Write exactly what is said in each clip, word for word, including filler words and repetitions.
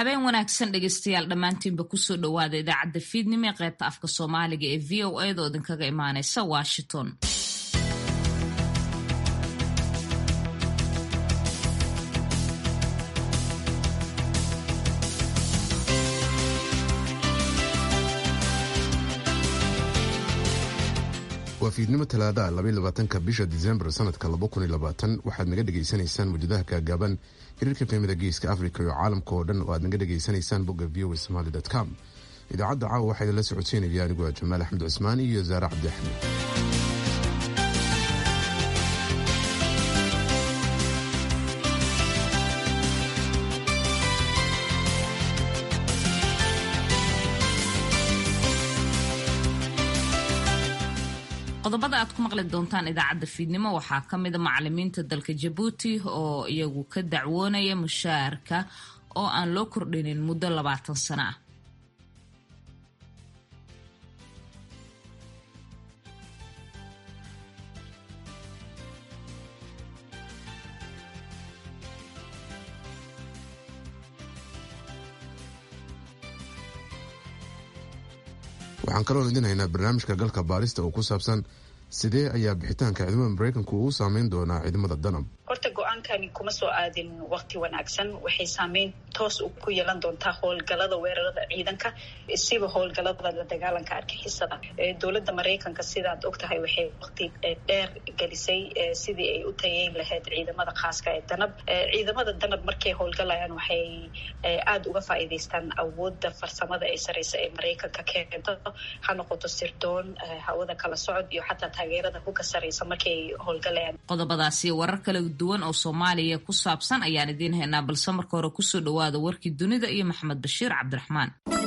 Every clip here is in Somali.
habeen wanaagsan dhegeystayaal dhammaantiinba kusoo dhowaada idaacadda fiidnimo ee qaybta afka soomaaliga ee v o a da oo idinkaga imaaneysa washington. waa fiidnimo talaada labaiyo labaatanka bisha Diseembar sanadka laba kun iyo labaatan waxaad naga dhageysanaysaan wajadaha kaagaaban xiriirka qiimada geeska Afrika iyo caalamka oo dhan oo aad naga dhageysanaysaan bogga v o a somali dot com. idaacadda caawa waxaa idinla socodsiinaya anigoo Jamaal Axmed Cismaan iyo Zaara Cabdi Axmed. qodobada aad ku maqli doontaan idaacadda fiidnimo waxaa ka mid a macallimiinta dalka Jabuuti oo iyagu ka dacwoonaya mushaarka oo aan loo kordhinin muddo labaatan sano ah. waxaan kaloo idin haynaa barnaamijka galka baarista oo ku saabsan sidee ayaa bixitaanka ciidamada Mareykanku uu saameyn doonaa ciidamada danab. horta go-aankani kuma soo aadin waqti wanaagsan, waxay saameyn toos ku yeelan doontaa howlgalada weerarada ciidanka siba howlgalada la dagaalanka argixisada. dowladda Mareykanka sidaad ogtahay waxay waqti dheer gelisay sidii ay u tayeyn lahayd ciidamada khaaska ee danab. ciidamada danab markay howlgalayaan waxay aada uga faa'iidaystaan awoodda farsamada ee sareysa ee Mareykanka keento, ha noqoto sirdoon, hawada kala socod iyo xataa taageerada hubka sareysa markay howlgalayaan. qodobadaasi warar kala duwan oo Soomaaliya ku saabsan ayaan idiin haynaa, balse marka hore kusoo dhawaada warkii dunida iyo Maxamed Bashiir Cabdiraxmaan.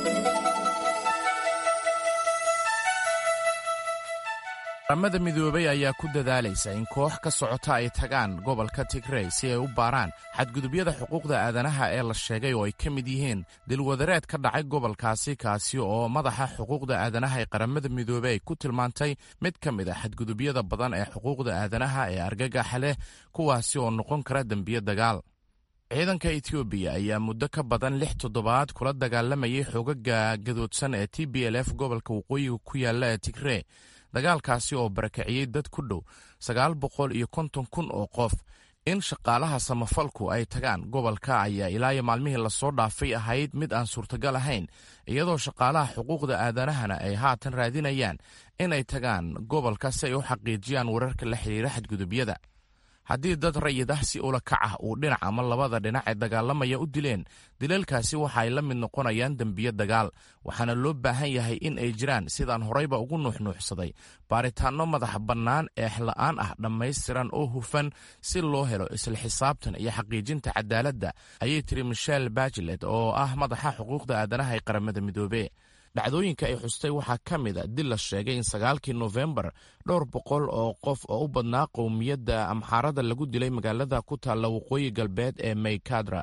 qaramada midoobay ayaa ku dadaalaysa in koox ka socota ay tagaan gobolka Tigray si ay u baaraan xadgudubyada xuquuqda aadanaha ee la sheegay oo ay ka mid yihiin dilwadareed ka dhacay gobolkaasi, kaasi oo madaxa xuquuqda aadanaha ee qaramada midoobay ay ku tilmaantay mid ka mid ah xadgudubyada badan ee xuquuqda aadanaha ee argagaxa leh, kuwaasi oo noqon kara dembiyo dagaal. ciidanka Ethiopia ayaa muddo ka badan lix toddobaad kula dagaalamayay xoogagga gadoodsan ee T B L F gobolka waqooyiga ku yaala ee Tigray, dagaalkaasi oo barakiciyey dad ku dhow sagaal boqol iyo konton kun oo qof. in shaqaalaha samafalku ay tagaan gobolka ayaa ilaa iyo maalmihii lasoo dhaafay ahayd mid aan suurtagal ahayn, iyadoo shaqaalaha xuquuqda aadanahana ay haatan raadinayaan in ay tagaan gobolka si ay u xaqiijiyaan wararka la xidhiira xadgudubyada. haddii dad rayid ah si ula kac ah uu dhinac ama labada dhinac ee dagaalamaya u dileen, dilalkaasi waxa ay la mid noqonayaan dembiyo dagaal, waxaana loo baahan yahay in ay jiraan sidaan horeyba ugu nuuxnuuxsaday baaritaanno madax bannaan eexla'aan ah dhammaystiran oo hufan si loo helo isla xisaabtan iyo xaqiijinta cadaaladda, ayay tiri Michelle Bachelet oo ah madaxa xuquuqda aadanaha ee qaramada midoobe. dhacdooyinka ay xustay waxaa ka mid a dil la sheegay in sagaalkii Noofembar dhowr boqol oo qof oo u badnaa qowmiyadda Amxaarada lagu dilay magaalada ku taalla waqooyi galbeed ee Maykadra.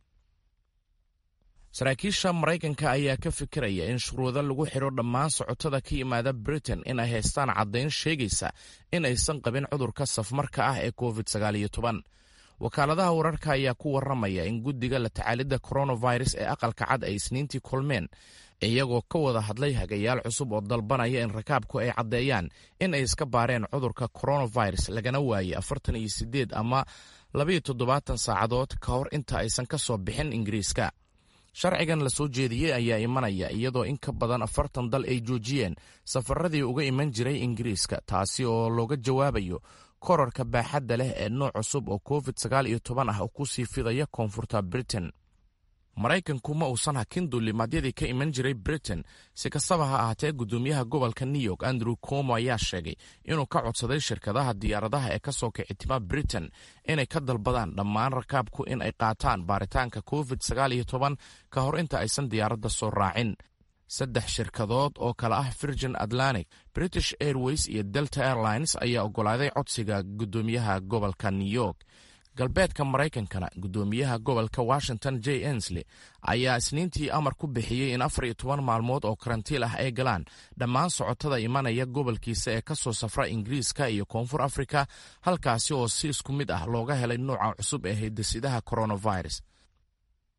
saraakiisha Mareykanka ayaa ka fikiraya in shuruudo lagu xidho dhammaan socotada ka yimaada Britain in ay haystaan caddayn sheegaysa in aysan qabin cudurka safmarka ah ee covid sagaal iyo toban. wakaaladaha wararka ayaa ku warramaya in guddiga la tacaalidda coronavirus ee aqalka cad ay isniintii kulmeen, iyagoo ka wada hadlay hagayaal cusub oo dalbanaya in rakaabku ay caddeeyaan in ay iska baareen cudurka coronavirus lagana waayey afartan iyo siddeed ama labaiyo toddobaatan saacadood ka hor inta aysan ka soo bixin Ingiriiska. sharcigan la soo jeediyey ayaa imanaya iyadoo in ka badan afartan dal ay joojiyeen safaradii uga iman jiray Ingiriiska, taasi oo looga jawaabayo korarka baaxadda leh ee nooc cusub oo covid sagaal iyo toban ah oo ku sii fidaya koonfurta Britain. Maraykanku ma uusan hakin duulimaadyadii ka iman jiray Britain. si kastaba ha ahaatee, gudoomiyaha gobolka New York Andrew Cuomo ayaa sheegay inuu ka codsaday shirkadaha diyaaradaha ee ka soo kicitima Britain inay ka dalbadaan dhammaan rakaabku in ay qaataan baaritaanka covid sagaal iyo toban ka hor inta aysan diyaaradda soo raacin. saddex shirkadood oo kala ah Virgin Atlantic, British Airways iyo Delta Airlines ayaa oggolaaday codsiga gudoomiyaha gobolka New York. galbeedka Maraykankana, gudoomiyaha gobolka Washington Jay Inslee ayaa isniintii amar ku bixiyey in afar iyo toban maalmood oo karantiil ah ay galaan dhammaan socotada imanaya gobolkiisa ee ka soo safra Ingiriiska iyo Koonfur Afrika, halkaasi oo si isku mid ah looga helay nooca cusub ee hidde-sidaha coronavirus.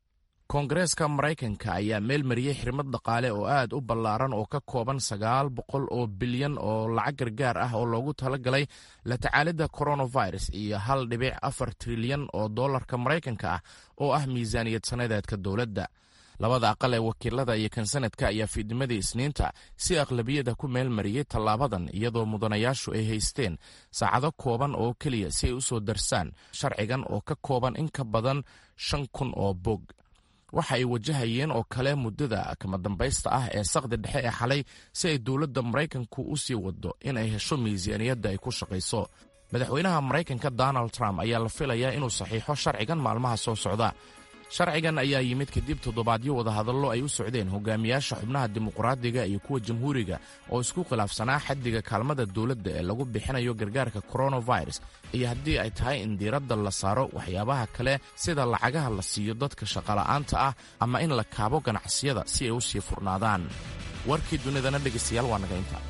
koongareeska maraykanka ayaa meel mariyey xirmad dhaqaale oo aad u ballaaran oo ka kooban sagaal boqol oo bilyan oo lacag gargaar ah oo loogu talagalay la tacaalidda coronavirus iyo hal dhibic afar trilyan oo dollarka maraykanka ah oo ah miisaaniyad sannadeedka dowladda. labada aqal ee wakiilada iyo kan sanadka ayaa fiidnimadii isniinta si aqlabiyada ku meel mariyey tallaabadan, iyadoo mudanayaashu ay haysteen saacado kooban oo keliya si ay u soo darsaan sharcigan oo ka kooban in ka badan shan kun oo bog. waxa ay wajahayeen oo kale muddada kama dambaysta ah ee saqdi dhexe ee xalay si ay dowladda maraykanku u sii wado in ay hesho miisaaniyadda ay ku shaqayso. madaxweynaha maraykanka donald trump ayaa la filayaa inuu saxiixo sharcigan maalmaha soo socda. sharcigan ayaa yimid kadib toddobaadyo wadahadallo ay u socdeen hogaamiyaasha xubnaha dimuqraadiga iyo kuwa jamhuuriga oo isku khilaafsanaa xaddiga kaalmada dowladda ee lagu bixinayo gargaarka coronavirus iyo haddii ay tahay in diiradda la saaro waxyaabaha kale sida lacagaha la siiyo dadka shaqola'aanta ah ama in la kaabo ganacsiyada si ay u sii furnaadaan. warkii dunidana dhegaystayaal waa naga inta.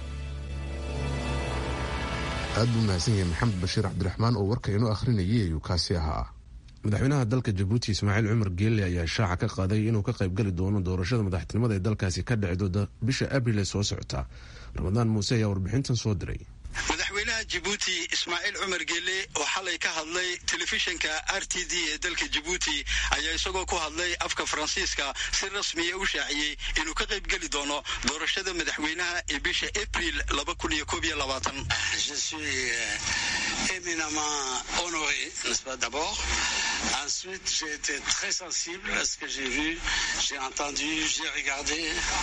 aad buu mahadsan yahay maxamed bashiir cabdiraxmaan oo warka inoo akhrinayay ayuu kaasi ahaa. madaxweynaha dalka jabuuti ismaaciil cumar geelle ayaa shaaca ka qaaday inuu ka qaybgali doono doorashada madaxtinimada ee dalkaasi ka dhici doonta bisha abril ee soo socota. ramadaan muuse ayaa warbixintan soo diray. madaxweynaha jabuuti ismaaciil cumar geelle oo xalay ka hadlay telefishinka r t d ee dalka jabuuti ayaa isagoo ku hadlay afka faransiiska si rasmiya u shaaciyey inuu ka qaybgeli doono doorashada madaxweynaha ee bisha abril laba kun iyo koob iyo labaatan. Je suis éminemment honoré, n'est-ce pas, d'abord. Ensuite, j'ai été très sensible à ce que j'ai vu, j'ai entendu, j'ai regardé.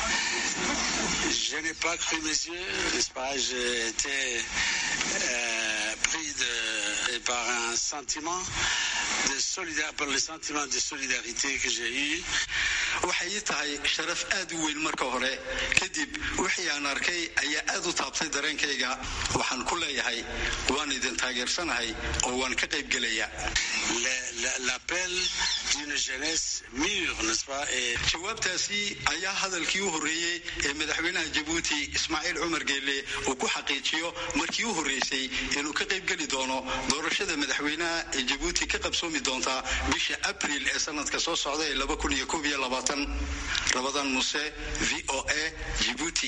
Je n'ai pas cru mes yeux, n'est-ce pas. J'ai été euh, pris de, par un sentiment de solidarité, par le sentiment de solidarité que j'ai eu. waxay tahay sharaf aad u weyn marka hore, kadib wixii aan arkay ayaa aad u taabtay dareenkayga. waxaan ku leeyahay waan idin taageersanahay oo waan ka qayb gelaya. l'appel d'une jeunesse mûre, n'est-ce pas. jawaabtaasi ayaa hadalkii u horreeyey ee madaxweynaha jabuuti ismaaciil cumar geelle uu ku xaqiijiyo markii u horreysay inuu ka qayb geli doono doorashada madaxweynaha ee jabuuti ka qabsoomi doonta bisha abril ee sanadka soo socda ee laba kun iyo koob iyo labaatan. Ramadaan Muuse, V O A, Djibouti.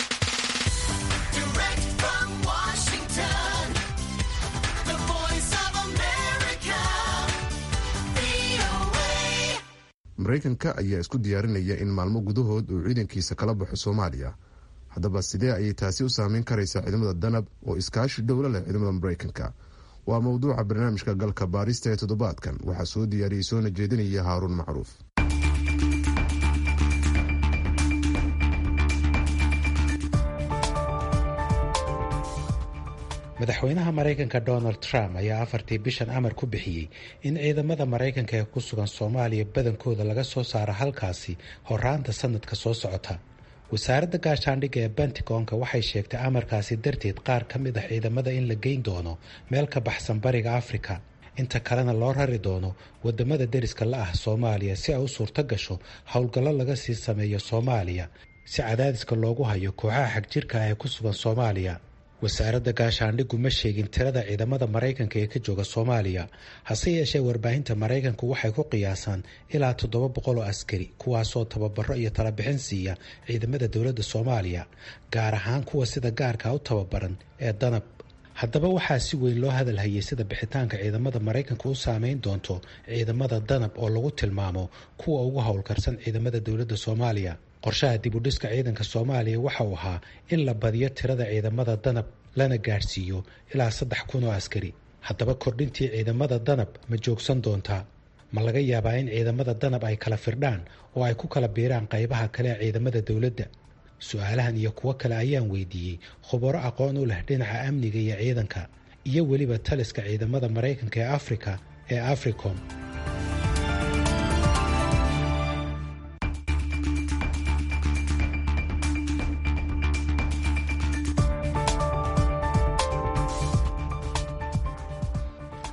Direct from Washington, the voice of America, V O A. maraykanka ayaa isku diyaarinaya in maalmo gudahood uu ciidankiisa kala baxo soomaaliya. haddaba sidee ayay taasi u saameyn karaysaa ciidamada danab oo iskaashi dhowla leh ciidamada maraykanka? waa mowduuca barnaamijka galka baarista ee toddobaadkan. waxaa soo diyaariyey soona jeedinaya haaruun macruuf. madaxweynaha maraykanka donald trump ayaa afartii bishan amar ku bixiyey in ciidamada maraykanka ee ku sugan soomaaliya badankooda laga soo saaro halkaasi horaanta sanadka soo socota. wasaaradda gaashaandhigga ee bentigonka waxay sheegtay amarkaasi darteed qaar ka mid ah ciidamada in la geyn doono meel ka baxsan bariga afrika, inta kalena loo rari doono wadamada deriska la ah soomaaliya si ay u suurto gasho howlgallo laga sii sameeyo soomaaliya si cadaadiska loogu hayo kooxaha xagjirka ah ee ku sugan soomaaliya. wasaaradda gaashaandhiggu ma sheegin tirada ciidamada maraykanka ee ka jooga soomaaliya, hase yeeshee warbaahinta maraykanku waxay ku qiyaasaan ilaa toddoba boqol oo askari, kuwaasoo tababaro iyo talabixin siiya ciidamada dowladda soomaaliya, gaar ahaan kuwa sida gaarka u tababaran ee danab. haddaba waxaa si weyn loo hadalhayay sida bixitaanka ciidamada maraykanka u saameyn doonto ciidamada danab oo lagu tilmaamo kuwa ugu howlkarsan ciidamada dowladda soomaaliya. qorshaha dibudhiska ciidanka soomaaliya waxa uu ahaa in la badiyo tirada ciidamada danab lana gaadhsiiyo ilaa saddex kun oo askari. haddaba kordhintii ciidamada danab ma joogsan doontaa? ma laga yaabaa in ciidamada danab ay kala firdhaan oo ay ku kala biiraan qaybaha kale ee ciidamada dowladda? su-aalahan iyo kuwo kale ayaan weydiiyey khubaro aqoon u leh dhinaca amniga iyo ciidanka iyo weliba taliska ciidamada maraykanka ee afrika ee africom.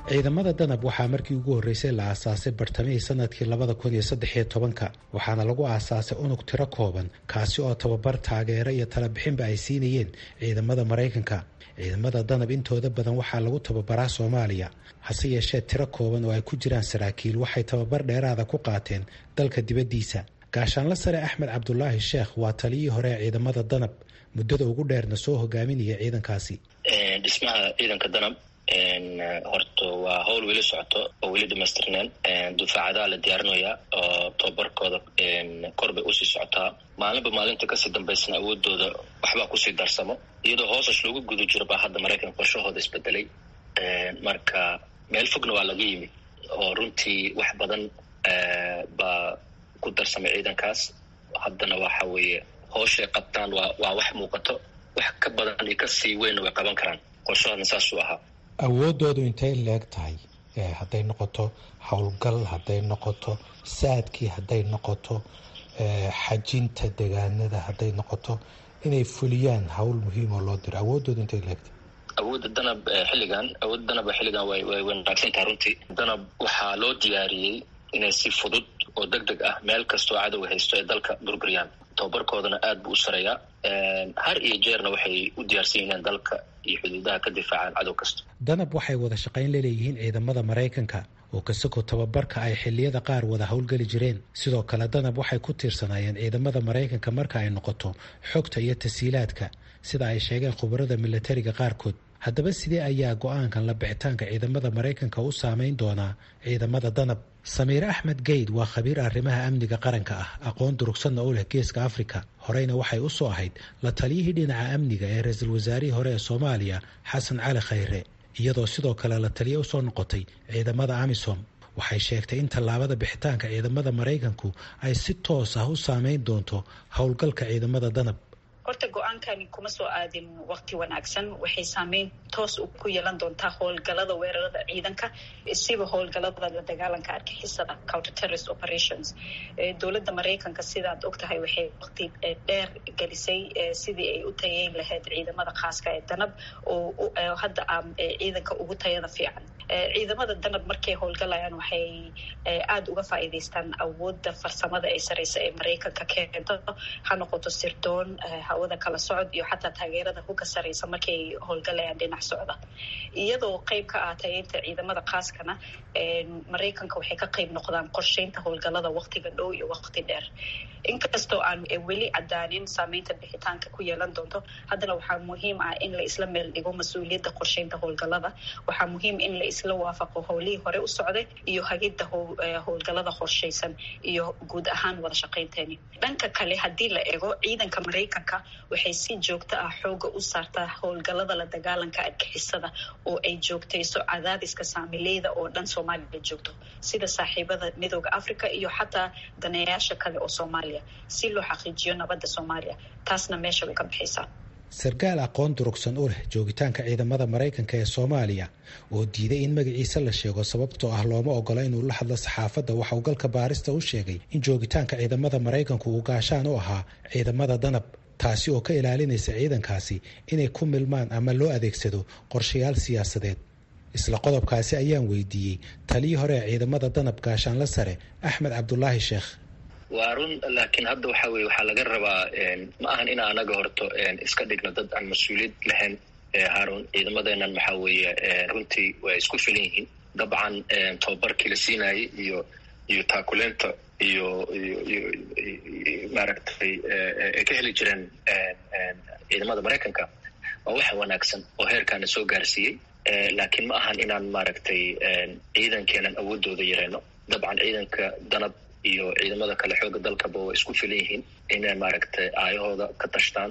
ciidamada danab waxaa markii ugu horreysay la aasaasay bartamihii sanadkii labada kun iyo saddex iyo tobanka waxaana lagu aasaasay unug tiro kooban kaasi oo tababar taageero iyo talabixinba ay siinayeen ciidamada maraykanka. ciidamada danab intooda badan waxaa lagu tababaraa soomaaliya hase yeeshee tiro kooban oo ay ku jiraan saraakiil waxay tababar dheeraada ku qaateen dalka dibaddiisa. gaashaanla sare axmed cabdulaahi sheekh waa taliyihii hore ee ciidamada danab muddada ugu dheerna soo hogaaminaya ciidankaasi. dhismaha ciidanka danab horta waa hawl weli socoto oo weli dhamaystirneen. dufaacadaa la diyaarinayaa oo tababarkooda kor bay usii socotaa. maalinba maalinta kasii dambaysana awoodooda waxbaa kusii darsamo iyadoo hoosas loogu guda jiro baa hadda maraykanka qorshahooda isbedelay. marka meel fogna waa laga yimid oo runtii wax badan baa ku darsamay ciidankaas. haddana waxa weeye hooshay qabtaan waa waa wax muuqato, wax ka badan iyo kasii weynna way qaban karaan. qorshahoodna saasuu ahaa. awoodoodu intay leeg tahay hadday noqoto howlgal, hadday noqoto saadkii, hadday noqoto xajinta degaanada, hadday noqoto inay fuliyaan hawl muhiim oo loo diro, awoodoodu intay leegtahay? awoodda danab xilligan awoodda danab xilligan way way wanaagsan tahay runtii. danab waxaa loo diyaariyey inay si fudud oo deg deg ah meel kastoo cadowga haysto ee dalka burburiyaan. tababarkoodana aad buu u sareeyaa. har iyo jeerna waxay u diyaarsan yihiin dalka iyo xuduudaha ka difaacaan cadow kasta. danab waxay wada shaqayn laleeyihiin ciidamada maraykanka oo kasako tababarka ay xilliyada qaar wada howlgeli jireen. sidoo kale danab waxay ku tiirsanaayeen ciidamada maraykanka marka ay noqoto xogta iyo tasiilaadka sida ay sheegeen khubarada milatariga qaarkood. haddaba sidee ayaa go-aankan la bixitaanka ciidamada maraykanka u saameyn doonaa ciidamada danab? samiire axmed geyd waa khabiir arrimaha amniga qaranka ah, aqoon durugsanna u leh geeska afrika. horeyna waxay u soo ahayd la taliyihii dhinaca amniga ee ra-iisul wasaarihii hore ee soomaaliya xasan cali khayre, iyadoo sidoo kale la taliye usoo noqotay ciidamada amisom. waxay sheegtay in tallaabada bixitaanka ciidamada maraykanku ay si toos ah u saameyn doonto howlgalka ciidamada danab. horta go-aankani kuma soo aadin waqti wanaagsan. waxay saameyn toos ku yeelan doontaa howlgalada weerarada ciidanka, siba howlgalada la dagaalanka argixisada counter terrorist operations. dowladda maraykanka sidaad ogtahay waxay waqti dheer gelisay sidii ay u tayeyn lahayd ciidamada khaaska ee danab oo hadda ciidanka ugu tayada fiican. ciidamada danab markay howlgalayaan waxay aada uga faa'iidaystaan awoodda farsamada ee sareysa ee maraykanka keento, ha noqoto sirdoon, hawada kala socod iyo xataa taageerada hubka sareysa markay howlgalayaan dhinac socda. iyadoo qayb ka ah tayeynta ciidamada khaaskana maraykanka waxay ka qayb noqdaan qorsheynta howlgalada waqtiga dhow iyo waqti dheer. inkastoo aan weli cadaanin saameynta bixitaanka ku yeelan doonto, haddana waxaa muhiim ah in la isla meel dhigo mas-uuliyadda qorsheynta howlgalada. waxaa muhiim in la isla waafaqo howlihii hore u socday iyo hagidda howlgalada qorsheysan iyo guud ahaan wada shaqeynteeni. dhanka kale haddii la eego, ciidanka maraykanka waxay si joogto ah xooga u saartaa howlgalada la dagaalanka argixisada oo ay joogtayso cadaadiska saamileyda oo dhan soomaaliya joogto, sida saaxiibada midooda africa iyo xataa daneeyaasha kale oo soomaaliya, si loo xaqiijiyo nabadda soomaaliya. taasna meesha way ka baxaysaa. sarkaal aqoon durugsan u leh joogitaanka ciidamada maraykanka ee soomaaliya oo diiday in magaciisa la sheego sababtoo ah looma ogola inuu la hadlo saxaafadda, waxa uu galka baarista u sheegay in joogitaanka ciidamada maraykanku uu gaashaan u ahaa ciidamada danab, taasi oo ka ilaalinaysa ciidankaasi inay ku milmaan ama loo adeegsado qorshayaal siyaasadeed. isla qodobkaasi ayaan weydiiyey taliyii hore ee ciidamada danab gaashaanla sare axmed cabdulaahi sheekh. waa run, laakiin hadda waxa weye waxaa laga rabaa ma ahan in anaga horto iska dhigno dad aan mas-uuliyad lahayn. haarun, ciidamadeenan waxaa weeye runtii way isku filan yihiin. dabcan tababarkii la siinayay iyo iyo taakuleenta iyo iyo iyo maaragtay ay ka heli jireen ciidamada maraykanka waa wax wanaagsan oo heerkaana soo gaarsiiyey. laakiin ma ahan inaan maaragtay ciidankeenan awoodooda yareyno. dabcan ciidanka danab iyo ciidamada kale xooga dalkaba way isku filan yihiin inay maaragtay aayahooda ka tashtaan,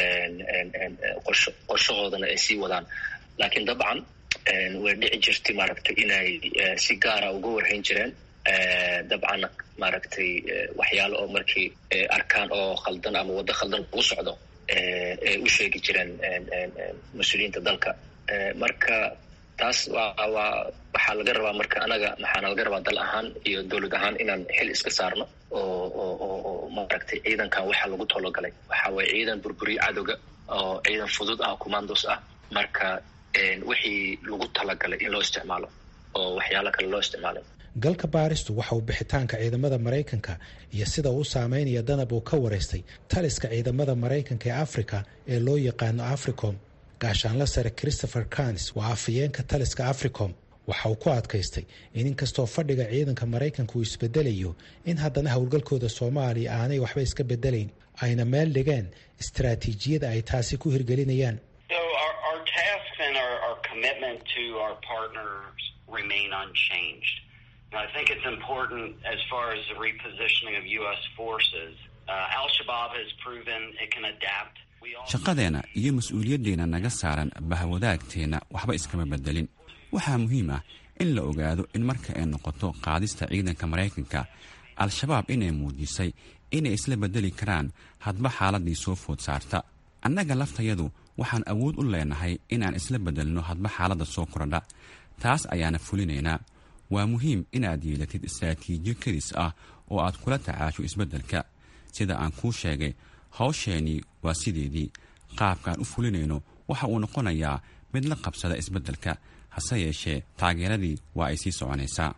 qorsho qorshahoodana ay sii wadaan. laakiin dabcan way dhici jirtay maaragtay inay si gaara uga warhayn jireen dabcan maaragtay waxyaalo oo markii arkaan oo khaldan ama waddo khaldan ugu socdo ay u sheegi jireen mas-uuliyiinta dalka. marka taas waa waa waxaa laga rabaa marka anaga maxaana laga rabaa dal ahaan iyo dowlad ahaan inaan xil iska saarno oo oo oo maaragtay ciidankan waxaa lagu talogalay waxaa waye ciidan burburiyo cadowga oo ciidan fudud ah, commandos ah. marka wixii lagu talagalay in loo isticmaalo oo waxyaalo kale loo isticmaalay. galka baaristu waxa uu bixitaanka ciidamada Mareykanka iyo sida uu saameynaya danab uu ka wareystay taliska ciidamada Mareykanka ee Afrika ee loo yaqaano Africom. gaashaanla sare Christopher Canis waa afayeenka taliska Africom. waxa uu ku adkaystay in inkastoo fadhiga ciidanka Mareykanka uu isbedelayo in haddana howlgalkooda Soomaaliya aanay waxba iska bedelayn ayna meel dhigeen istaraatiijiyada ay taasi ku hirgelinayaan. So our, our tasks and our, our commitment to our partners remain unchanged. And I think it's important as far as the repositioning of U S forces. Uh, Al-Shabaab has proven it can adapt. shaqadeena iyo mas-uuliyaddeena naga saaran bahawadaagteena waxba iskama bedelin. waxaa muhiim ah in la ogaado in marka ay noqoto qaadista ciidanka Mareykanka, Al-Shabaab inay muujisay inay isla bedeli karaan hadba xaaladii soo food saarta. annaga laftayadu waxaan awood u leenahay inaan isla bedelno hadba xaaladda soo kordha. taas ayaana fulinaynaa. waa muhiim inaad yeelatid istaraatiijiyo kadis ah oo aad kula tacaasho isbeddelka. sida aan kuu sheegay, hawsheenii waa sideedii. qaabkaan u fulinayno waxa uu noqonayaa mid la qabsada isbeddelka, hase yeeshee taageeradii waa ay sii soconaysaa.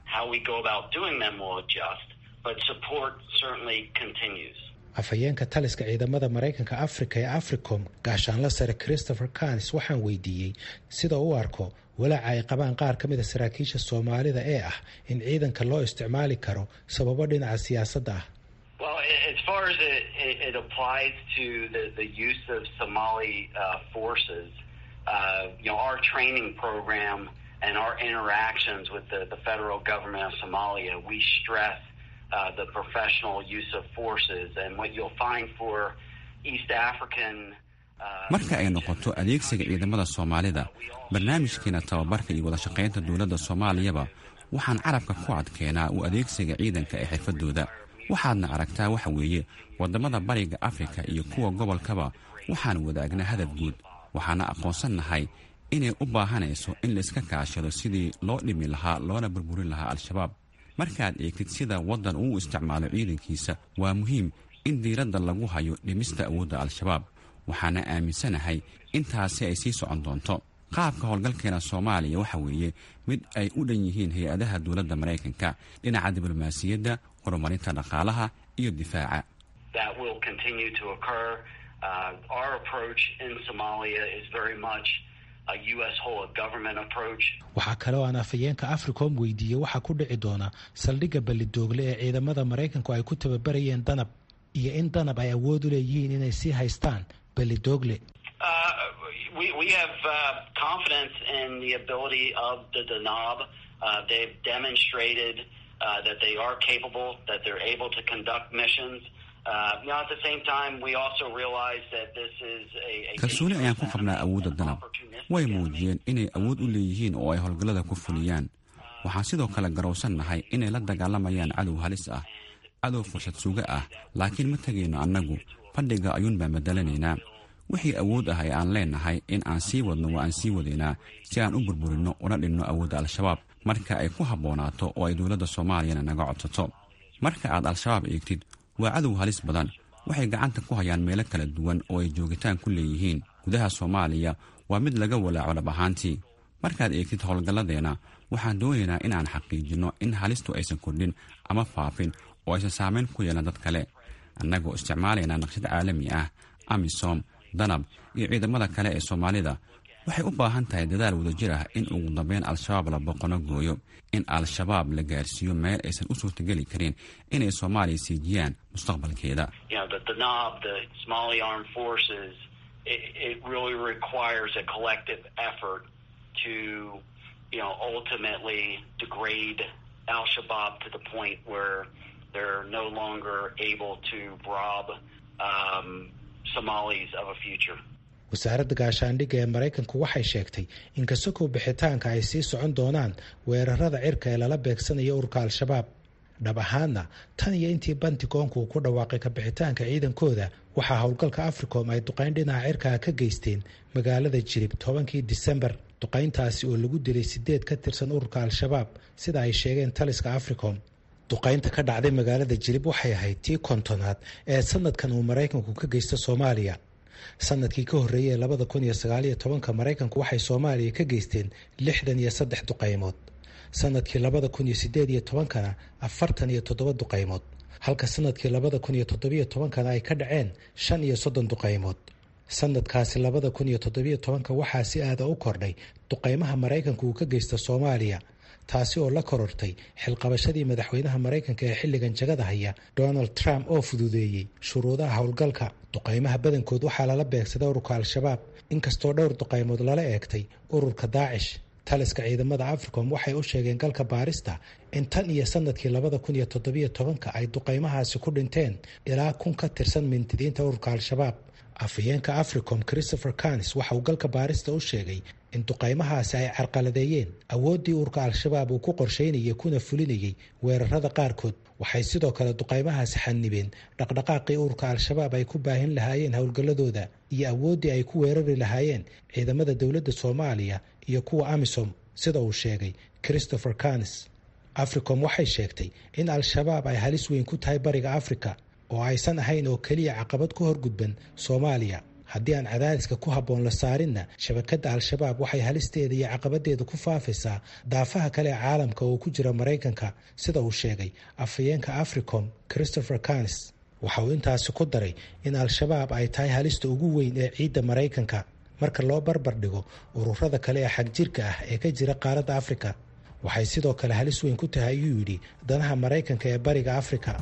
afayeenka taliska ciidamada Mareykanka Afrika ee Africom gaashaanla sare Christopher Canis waxaan weydiiyey sida uu arko walaaca ay qabaan qaar ka mid ah saraakiisha Soomaalida ee ah in ciidanka loo isticmaali karo sababo dhinaca siyaasadda ah. Well, as far as it, it, it applies to the, the use of Somali uh, forces, uh, you know, our training program and our interactions with the, the federal government of Somalia, we stress uh, the professional use of forces. And what you'll find for East African... marka ay noqoto adeegsiga ciidamada Soomaalida, barnaamijkeena tababarka iyo wada shaqaynta dowladda Soomaaliyaba waxaan carabka ku adkeynaa u adeegsiga ciidanka ee xirfadooda. waxaadna aragtaa waxa weeye wadamada bariga Afrika iyo kuwa gobolkaba waxaan wadaagnaa hadaf guud. waxaana aqoonsannahay inay u baahanayso in la iska kaashado sidii loo dhimi lahaa loona burburin lahaa Al-Shabaab. markaad eegtid sida waddan uu isticmaalo ciidankiisa, waa muhiim in diiradda lagu hayo dhimista awoodda Al-Shabaab. waxaana aaminsanahay intaasi ay sii socon doonto. qaabka howlgalkeena Soomaaliya waxa weeye mid ay u dhan yihiin hay-adaha dowladda Mareykanka dhinaca diblomaasiyadda, horumarinta dhaqaalaha iyo difaaca. That will continue to occur. Uh, our approach in Somalia is very much a U S whole of government approach. waxaa kale oo aan afayeenka Africom weydiiyey waxa ku dhici doona saldhigga Balidoogle ee ciidamada Mareykanku ay ku tababarayeen danab iyo in danab ay awood u leeyihiin inay sii haystaan Balidoogle. Uh, we, we have uh, confidence in the ability of the Danab. Uh, they've demonstrated uh, that they are capable, that they're able to conduct missions. Uh, you know, at the same time, we also realize that this is a... a kalsooni ayaan ku qabnaa awoodda danab. way muujiyeen inay awood u leeyihiin oo ay howlgallada ku fuliyaan. waxaan sidoo kale garowsannahay inay la dagaalamayaan cadow halis ah, cadow fursad suga ah, laakiin ma tegayno annagu. fadhiga ayuun baan bedelanaynaa. wixii awood ah ee aan leenahay in aan sii wadno waa aan sii wadaynaa si aan u burburinno una dhinno awoodda Al-Shabaab marka ay ku habboonaato oo ay dowladda Soomaaliyana naga codsato. marka aad Al-Shabaab eegtid, waa cadow halis badan. waxay gacanta ku hayaan meelo kala duwan oo ay joogitaan ku leeyihiin. gudaha Soomaaliya waa mid laga walaaco dhab ahaantii. markaad eegtid howlgalladeena, waxaan doonaynaa inaan xaqiijinno in halistu aysan kordhin ama faafin oo aysan saameyn ku yeelan dad kale. annagoo isticmaalaynaa naqshad caalami ah, AMISOM, danab iyo ciidamada kale ee Soomaalida. waxay u baahan tahay dadaal wadajir ah in ugu dambeyn Al-Shabaab la boqono gooyo, in Al-Shabaab la gaarsiiyo meel aysan u suurtageli karin inay Soomaaliya siijiyaan mustaqbalkeeda. You know, the Danab, the Somali Armed Forces, it, it really requires a collective effort to, you know, ultimately degrade Al-Shabaab to the point where they're no longer able to rob um, Somalis of a future. wasaaradda gaashaandhigga ee Mareykanku waxay sheegtay in kasoo bixitaanka ay sii socon doonaan weerarada cirka ee lala beegsanayo ururka Al-Shabaab. dhab ahaanna tan iyo intii Pentagonku ku dhawaaqay ka bixitaanka ciidankooda, waxaa howlgalka Africom ay duqeyn dhinaca cirka ka geysteen magaalada Jilib tobankii December. duqeyntaasi oo lagu dilay sideed ka tirsan ururka Al-Shabaab sida ay sheegeen taliska Africom. duqeynta ka dhacday magaalada Jilib waxay ahayd tii kontonaad ee sanadkan uu Mareykanku ka geysto Soomaaliya. sanadkii ka horreeyay labada kun iyo sagaal iyo tobanka Mareykanku waxay Soomaaliya ka geysteen lixdan iyo saddex duqeymood. sanadkii labada kun iyo sideed iyo tobankana afartan iyo toddoba duqaymood halka sanadkii labada kun iyo toddobiyo tobankana ay ka dhaceen shan iyo soddon duqaymood. sanadkaasi labada kun iyo toddobiyo tobanka waxaa si aada u kordhay duqaymaha maraykanka uu ka geysta soomaaliya, taasi oo la korortay xilqabashadii madaxweynaha maraykanka ee xilligan jagada haya Donald Trump oo fududeeyey shuruudaha howlgalka. duqaymaha badankood waxaa lala beegsaday ururka al-shabaab, inkastoo dhowr duqaymood lala eegtay ururka daacish. taliska ciidamada africom waxay u sheegeen galka baarista in tan iyo sanadkii labada kun iyo toddobiyo tobanka ay duqaymahaasi ku dhinteen ilaa kun ka tirsan mintidiinta ururka al-shabaab. afhayeenka africom Christopher Canis waxa uu galka baarista u sheegay in duqaymahaasi ay carqaladeeyeen awooddii ururka al-shabaab uu ku qorsheynayay kuna fulinayay weerarada qaarkood. waxay sidoo kale duqaymahaasi xanibeen dhaqdhaqaaqii ururka al-shabaab ay ku baahin lahaayeen howlgalladooda iyo awooddii ay ku weerari lahaayeen ciidamada dowladda soomaaliya iyo kuwa amisom, sida uu sheegay Christopher Canis. africom waxay sheegtay in al-shabaab ay halis weyn ku tahay bariga afrika, oo aysan ahayn oo keliya caqabad ku horgudban soomaaliya. haddii aan cadaadiska ku habboon la saarinna shabakadda al-shabaab waxay halisteeda iyo caqabadeeda ku faafaysaa daafaha kale ee caalamka oo ku jira maraykanka, sida uu sheegay afhayeenka africom Christopher Canis. waxa uu intaasi ku daray in al-shabaab ay tahay halista ugu weyn ee ciidda maraykanka marka loo barbar dhigo ururada kale ee xagjirka ah ee ka jira qaaradda afrika. waxay sidoo kale halis weyn ku tahay ayuu yidhi danaha maraykanka ee bariga afrika.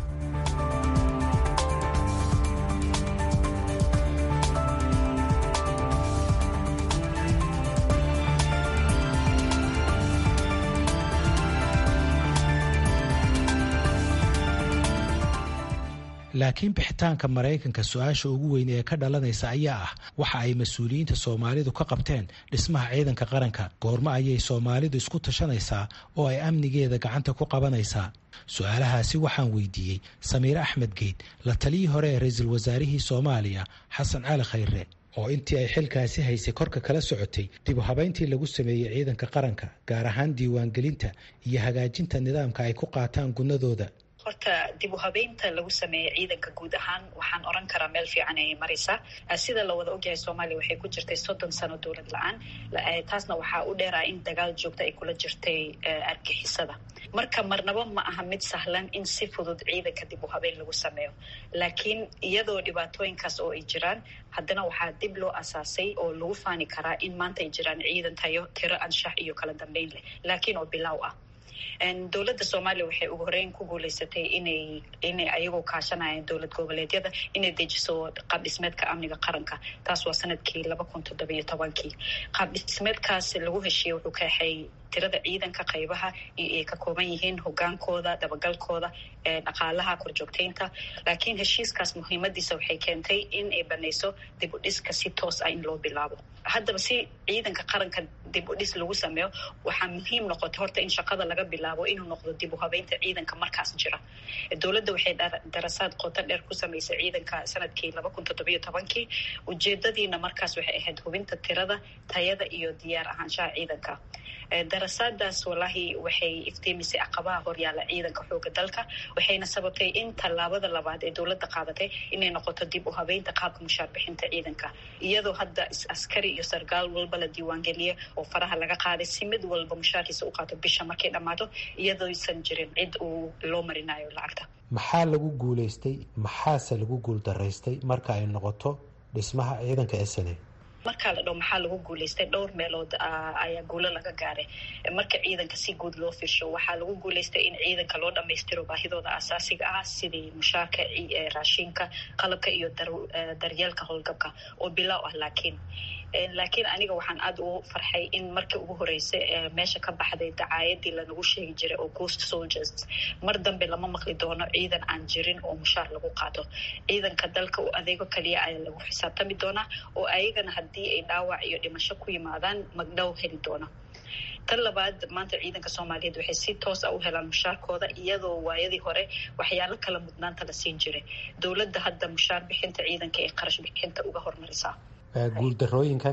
laakiin bixitaanka maraykanka su-aasha ugu weyn ee ka dhalanaysa ayaa ah waxa ay mas-uuliyiinta soomaalidu ka qabteen dhismaha ciidanka qaranka. goormo ayay soomaalidu isku tashanaysaa oo ay amnigeeda gacanta ku qabanaysaa? su-aalahaasi waxaan weydiiyey Samiire Axmed Geed, la taliyii hore ee ra-iisul wasaarihii Soomaaliya Xasan Cali Khayre, oo intii ay xilkaasi haysay korka kala socotay dib u habayntii lagu sameeyey ciidanka qaranka, gaar ahaan diiwaangelinta iyo hagaajinta nidaamka ay ku qaataan gunnadooda. horta dib u habeynta lagu sameeyey ciidanka guud ahaan waxaan oran karaa meel fiican ayay maraysaa. sida la wada ogyahay soomaaliya waxay ku jirtay soddon sano dowlad la-aan, taasna waxaa u dheeraa in dagaal joogta ay kula jirtay argixisada. marka marnaba ma aha mid sahlan in si fudud ciidanka dib u habeyn lagu sameeyo, laakiin iyadoo dhibaatooyinkaas oo ay jiraan haddana waxaa dib loo asaasay oo lagu faani karaa in maanta ay jiraan ciidan tayo, tiro, anshax iyo kala dambeyn leh, laakiin oo bilaaw ah. dowladda soomaaliya waxay ugu horeyn ku guuleysatay inay inay ayagoo kaashanayeen dowlad goboleedyada inay dejiso qaab dhismeedka amniga qaranka. taas waa sanadkii laba kun toddobiyo tobankii. qaab dhismeedkaas lagu heshiiyey wuxuu kaexay tirada ciidanka qaybaha ay ka kooban yihiin, hogaankooda, dabagalkooda, dhaqaalaha, korjoogteynta. laakiin heshiiskaas muhiimadiisa waxay keentay in ay banayso dib u dhiska si toos ah in loo bilaabo. haddaba si ciidanka qaranka dib u dhis lagu sameeyo waxaa muhiim noqotay horta in shaqada laga bilaabo inuu noqdo dib u habeynta ciidanka markaas jira. dowladda waxay darasaad qoto dheer ku samaysay ciidanka sanadkii laba kun toddobiyo tobankii. ujeedadiina markaas waxay ahayd hubinta tirada, tayada iyo diyaar ahaanshaha ciidanka. darasaadaas wallaahi waxay iftiimisay caqabaha horyaala ciidanka xooga dalka, waxayna sababtay in tallaabada labaad ee dowladda qaadatay inay noqoto dib u habeynta qaabka mushaar bixinta ciidanka, iyadoo hadda askari iyo sargaal walba la diiwaangeliye oo faraha laga qaaday si mid walba mushaarkiisa u qaato bisha markay dhammaato iyadoo aysan jirin cid uu loo marinayo lacagta. maxaa lagu guulaystay maxaase lagu guuldaraystay marka ay noqoto dhismaha ciidanka S N A? markaa la dhaho maxaa lagu guulaystay, dhowr meelood ayaa guulo laga gaaray. marka ciidanka si guud loo fiirsho waxaa lagu guulaystay in ciidanka loo dhammaystiro baahidooda asaasiga ah sidii mushaarka, raashinka, qalabka iyo daryeelka howlgabka oo bilaaw ah. laakiin laakiin aniga waxaan aada ugu farxay in markii ugu horeysay meesha ka baxday dacaayadii lanagu sheegi jiray oo ghost soldiers. mar dambe lama maqli doono ciidan aan jirin oo mushaar lagu qaato. ciidanka dalka u adeego kaliya ayaa lagu xisaabtami doonaa oo ayagana haddii ay dhaawac iyo dhimasho ku yimaadaan magdhow heli doona. tan labaad, maanta ciidanka soomaaliyeed waxay si toos ah u helaan mushaarkooda iyadoo waayadii hore waxyaalo kala mudnaanta la siin jiray. dowladda hadda mushaar bixinta ciidanka ee qarash bixinta uga hormarisaa. guuldarooyinkana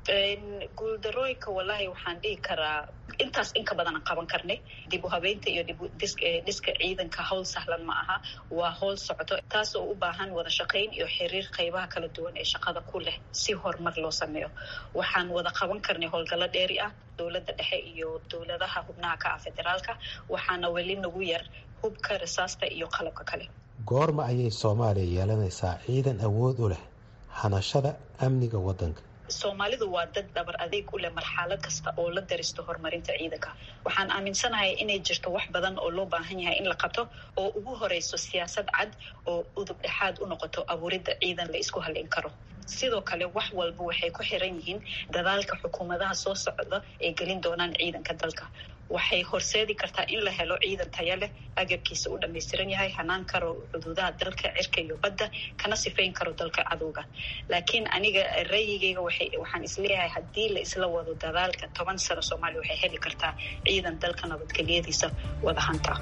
guuldarooyinka wallahi waxaan dhihi karaa intaas inka badan aan qaban karnay. dib u habeynta iyo dib dhiska ciidanka hawl sahlan ma aha, waa hawl socoto taas oo u baahan wada shaqayn iyo xiriir qaybaha kala duwan ee shaqada ku leh si horumar loo sameeyo. waxaan wada qaban karnay howlgallo dheeri ah dowladda dhexe iyo dowladaha xubnaha ka ah federaalka, waxaana weli nagu yar hubka rasaasta iyo qalabka kale. goorma ayay soomaaliya yeelanaysaa ciidan awood u leh hanashada amniga waddanka? soomaalidu waa dad dhabar adeeg u leh marxalad kasta oo la daristo horumarinta ciidanka. waxaan aaminsanahay inay jirto wax badan oo loo baahan yahay in la qabto, oo ugu horeyso siyaasad cad oo udub dhexaad u noqoto abuuridda ciidan la isku halayn karo. sidoo kale wax walba waxay ku xiran yihiin dadaalka xukuumadaha soo socda ee gelin doonaan ciidanka dalka. waxay horseedi kartaa in la helo ciidan taya leh, agabkiisa u dhammaystiran yahay, hanaan karo xuduudaha dalka cirka iyo badda, kana sifayn karo dalka cadowga. laakiin aniga ra'yigayga waxaan isleeyahay haddii la isla wado dadaalka toban sano soomaaliya waxay heli kartaa ciidan dalka nabadgelyadiisa wada hanta.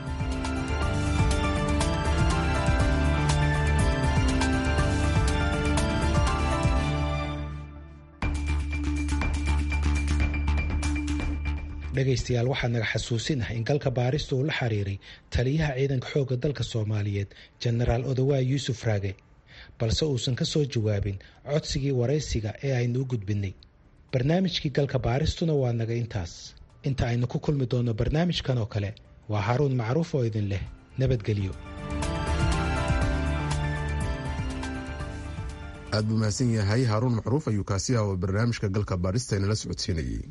dhegaystayaal waxaa naga xasuusin ah in galka baarista uu la xiriiray taliyaha ciidanka xoogga dalka soomaaliyeed jenaraal odawaay yuusuf raage, balse uusan ka soo jawaabin codsigii waraysiga ee aynu u gudbinay. barnaamijkii galka baaristuna waa naga intaas. inta aynu ku kulmi doonno barnaamijkan oo kale, waa haaruun macruuf oo idin leh nabadgelyo. aad buu mahadsan yahay haaruun macruuf ayuu kaasi ah oo barnaamijka galka baarista inala socodsiinayay.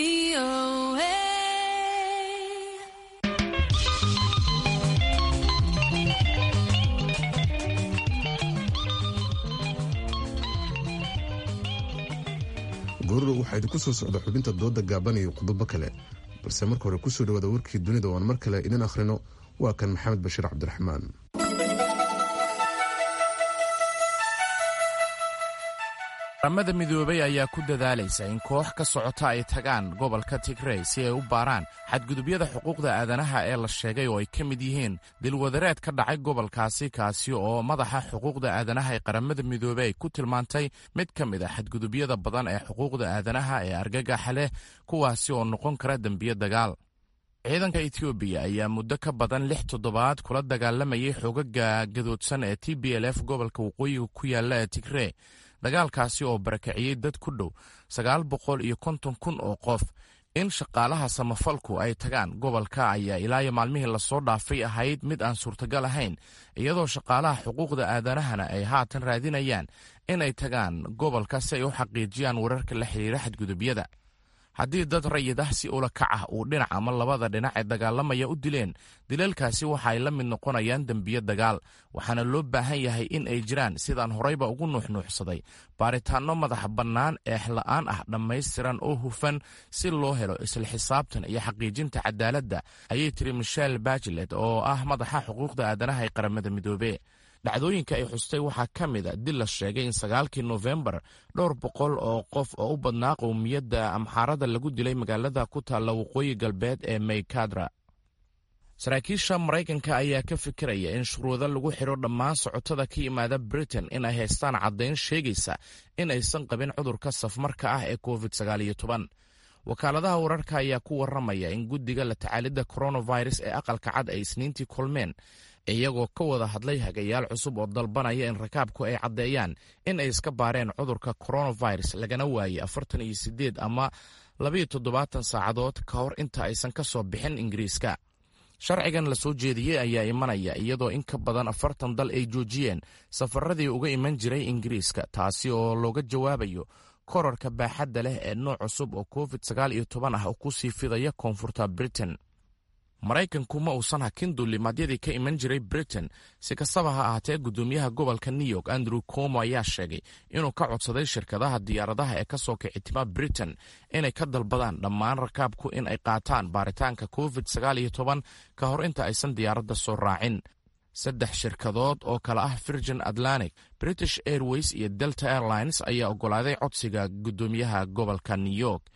goorro waxaa idinku soo socda xubinta dooda gaaban iyo qodobo kale, balse marka hore kusoo dhawaada warkii dunida oo aan mar kale idin akhrino. waa kan maxamed bashiir cabdiraxmaan. qaramada midoobay ayaa ku dadaalaysa in koox ka socota ay tagaan gobolka Tigray si ay u baaraan xadgudubyada xuquuqda aadanaha ee la sheegay oo ay ka mid yihiin dilwadareed ka dhacay gobolkaasi, kaasi oo madaxa xuquuqda aadanaha ee qaramada midoobay ay ku tilmaantay mid ka mid a xadgudubyada badan ee xuquuqda aadanaha ee argagaxa leh, kuwaasi oo noqon kara dembiyo dagaal. ciidanka Ethiopia ayaa muddo ka badan lix toddobaad kula dagaalamayay xoogaga gadoodsan ee T B L F gobolka waqooyiga ku yaala ee Tigray, dagaalkaasi oo barakiciyey dad ku dhow sagaal boqol iyo konton kun oo qof. in shaqaalaha samafalku ay tagaan gobolka ayaa ilaa iyo maalmihii lasoo dhaafay ahayd mid aan suurtagal ahayn, iyadoo shaqaalaha xuquuqda aadanahana ay haatan raadinayaan inay tagaan gobolka si ay u xaqiijiyaan wararka la xiriira xadgudubyada. haddii dad rayid ah si ula kac ah uu dhinac ama labada dhinac ee dagaalamaya u dileen, dilalkaasi waxa ay la mid noqonayaan dembiyo dagaal, waxaana loo baahan yahay in ay jiraan sidaan horeyba ugu nuuxnuuxsaday baaritaanno madax bannaan eexla'aan ah dhammaystiran oo hufan si loo helo isla xisaabtan iyo xaqiijinta cadaaladda, ayay tiri michelle bachelet oo ah madaxa xuquuqda aadanaha ee qaramada midoobe. dhacdooyinka ay xustay waxaa ka mid a dil la sheegay in sagaalkii Noofembar dhowr boqol oo qof oo u badnaa qowmiyadda amxaarada lagu dilay magaalada ku taalla waqooyi galbeed ee Maykadra. saraakiisha Maraykanka ayaa ka fikiraya in shuruudo lagu xidho dhammaan socotada ka yimaada Britain in ay haystaan caddayn sheegaysa in aysan qabin cudurka safmarka ah ee covid sagaal iyo toban. wakaaladaha wararka ayaa ku warramaya in guddiga la tacaalidda coronavirus ee aqalka cad ay isniintii kulmeen, iyagoo ka wada hadlay hagayaal cusub oo dalbanaya in rakaabku ay caddeeyaan in ay iska baareen cudurka coronavirus lagana waayey afartan iyo siddeed ama labayo toddobaatan saacadood ka hor inta aysan ka soo bixin Ingiriiska. sharcigan la soo jeediyey ayaa imanaya iyadoo in ka badan afartan dal ay joojiyeen safaradii uga iman jiray Ingiriiska, taasi oo looga jawaabayo korarka baaxadda leh ee nooc cusub oo covid sagaal iyo toban ah oo ku sii fidaya koonfurta Britain. Maraykanku ma uusan hakin duulimaadyadii ka iman jiray Britain. si kastaba ha ahaatee, guddoomiyaha gobolka New York Andrew Cuomo ayaa sheegay inuu ka codsaday shirkadaha diyaaradaha ee ka soo kicitima Britain inay ka dalbadaan dhammaan rakaabku in ay qaataan baaritaanka covid sagaal iyo toban ka hor inta aysan diyaaradda soo raacin. saddex shirkadood oo kala ah Virgin Atlantic, British Airways iyo Delta Airlines ayaa oggolaaday codsiga guddoomiyaha gobolka New York.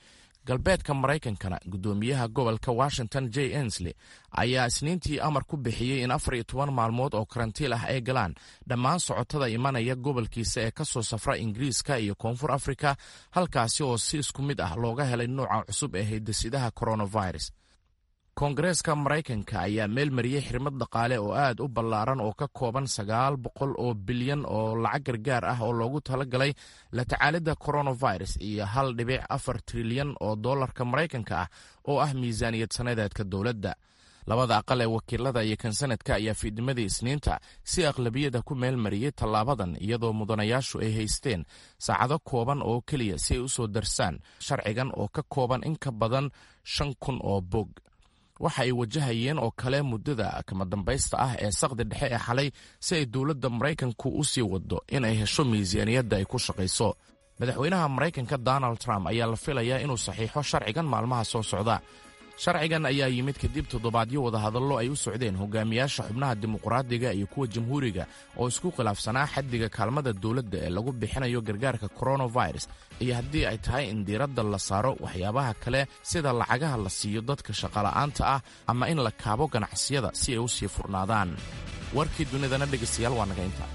galbeedka maraykankana guddoomiyaha gobolka washington j ensley ayaa isniintii amar ku bixiyey in afar iyo toban maalmood oo karantiil ah ay galaan dhammaan socotada imanaya gobolkiisa ee ka soo safra ingiriiska iyo koonfur afrika, halkaasi oo si isku mid ah looga helay nooca cusub ee hidasidaha coronavirus. koongareeska maraykanka ayaa meel mariyey xirmad dhaqaale oo aad u ballaaran oo ka kooban sagaal boqol oo bilyan oo lacag gargaar ah oo loogu talagalay la tacaalidda coronavirus iyo hal dhibic afar trilyan oo dollarka maraykanka ah oo ah miisaaniyad sanadeedka dowladda. labada aqal ee wakiilada iyo kan sanadka ayaa fiidnimadii isniinta si aqlabiyada ku meel mariyey tallaabadan, iyadoo mudanayaashu ay haysteen saacado kooban oo keliya si ay u soo darsaan sharcigan oo ka kooban in ka badan shan kun oo bog. waxa ay wajahayeen oo kale muddada kama dambaysta ah ee saqdi dhexe ee xalay si ay dowladda maraykanku u sii wado in ay hesho miisaaniyadda ay ku shaqayso. madaxweynaha maraykanka donald trump ayaa la filayaa inuu saxiixo sharcigan maalmaha soo socda. sharcigan ayaa yimid kadib toddobaadyo wadahadallo ay u socdeen hogaamiyaasha xubnaha dimuqraadiga iyo kuwa jamhuuriga oo isku khilaafsanaa xaddiga kaalmada dowladda ee lagu bixinayo gargaarka coronavirus iyo haddii ay tahay in diiradda la saaro waxyaabaha kale sida lacagaha la siiyo dadka shaqola'aanta ah ama in la kaabo ganacsiyada si ay u sii furnaadaan. warkii dunidana dhegaystayaal waa naga inta.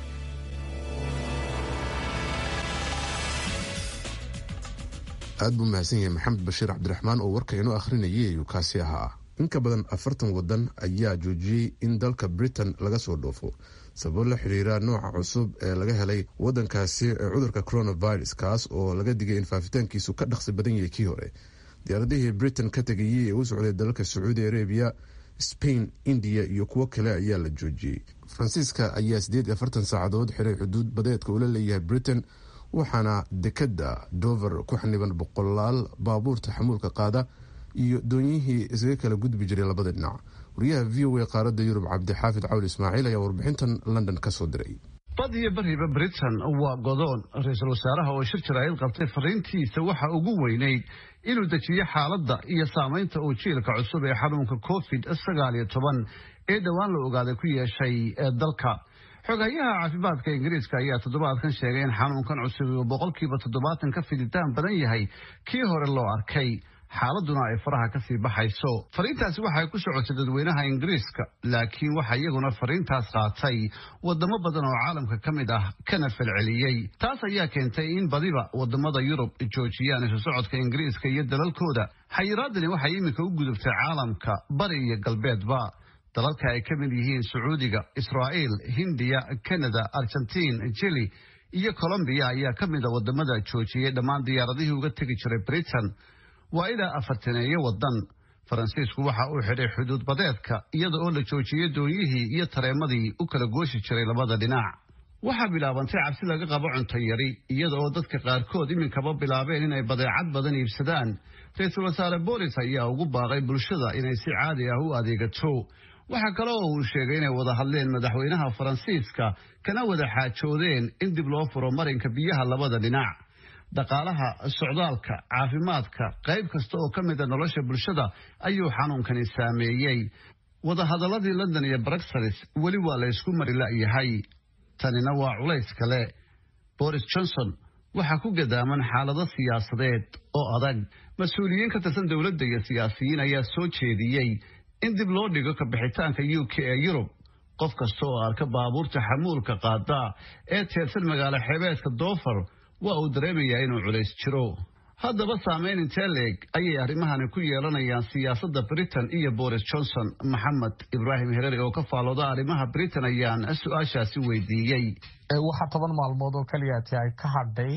aad buu mahadsan yahay maxamed bashiir cabdiraxmaan oo warka inoo akhrinayay ayuu kaasi ahaa. in ka badan afartan waddan ayaa joojiyey in dalka britain laga soo dhoofo sababo la xiriira nooca cusub ee laga helay waddankaasi ee cudurka coronavirus, kaas oo laga digay in faafitaankiisu ka dhaqsi badan yahay kii hore. diyaaradihii britain ka tegayey ee u socday dalalka sacuudi arabiya, spain, indiya iyo kuwo kale ayaa la joojiyey. faransiiska ayaa siddeed iyo afartan saacadood xiray xuduud badeedka ula leeyahay britain, waxaana dekadda dover ku xaniban boqolaal baabuurta xamuulka qaada iyo doonyihii isaga kala gudbi jiray labada dhinac. wariyaha v o a qaaradda yurub cabdixaafid cawli ismaaciil ayaa warbixintan london ka soo diray. bad iyo bariba britain waa godoon. ra-iisul wasaaraha oo shir jaraa'id qabtay fariintiisa waxa ugu weynayd inuu dejiyo xaaladda iyo saamaynta uu jiilka cusub ee xanuunka covid sagaal iyo toban ee dhowaan la ogaaday ku yeeshay dalka. xogayaha caafimaadka ingiriiska ayaa toddobaadkan sheegay in xanuunkan cusub uu boqolkiiba toddobaatan ka fiditaan badan yahay kii hore loo arkay, xaaladuna ay faraha kasii baxayso. fariintaasi waxay ku socotay dadweynaha ingiriiska, laakiin waxaa iyaguna fariintaas qaatay wadamo badan oo caalamka ka mid ah kana falceliyey. taas ayaa keentay in badiba wadamada yurub joojiyaan isu socodka ingiriiska iyo dalalkooda. xayiraadani waxay iminka u gudubtay caalamka bari iyo galbeedba. dalalka ay ka mid yihiin sacuudiga, israa'iil, hindiya, kanada, argentiin, jili iyo colombiya ayaa ka mid a wadamada joojiyey dhammaan diyaaradihii uga tegi jiray britain. waa ilaa afartaneeyo wadan. faransiisku waxa uu xidhay xuduud badeedka iyada oo la joojiyey doonyihii iyo tareemadii u kala gooshi jiray labada dhinac. waxaa bilaabantay cabsi laga qabo cunto yari iyada oo dadka qaarkood iminkaba bilaabeen inay badeecad badan iibsadaan. ra-iisul wasaare boris ayaa ugu baaqay bulshada inay si caadi ah u adeegato. waxaa kale oo uu sheegay inay wada hadleen madaxweynaha faransiiska kana wada xaajoodeen in dib loo furo marinka biyaha labada dhinac. dhaqaalaha, socdaalka, caafimaadka, qayb kasta oo ka mid a nolosha bulshada ayuu xanuunkani saameeyey. wadahadaladii london iyo bruxelles weli waa la ysku mari la'yahay. tanina waa culays kale. boris johnson waxaa ku gadaaman xaalado siyaasadeed oo adag. mas-uuliyiin ka tirsan dowladda iyo siyaasiyiin ayaa soo jeediyey in dib loo dhigo kabixitaanka u k ee yurub. qof kasta oo arka baabuurta xamuulka qaada ee teersan magaalo xeebeedka dover waa uu dareemayaa inuu culays jiro. haddaba saameyn intee leeg ayay arrimahani ku yeelanayaan siyaasadda britain iyo boris johnson? maxamed ibraahim hereri oo ka faalooda arrimaha britain ayaan su-aashaasi weydiiyey. waxaa toban maalmood oo keliyaati ay ka hadhay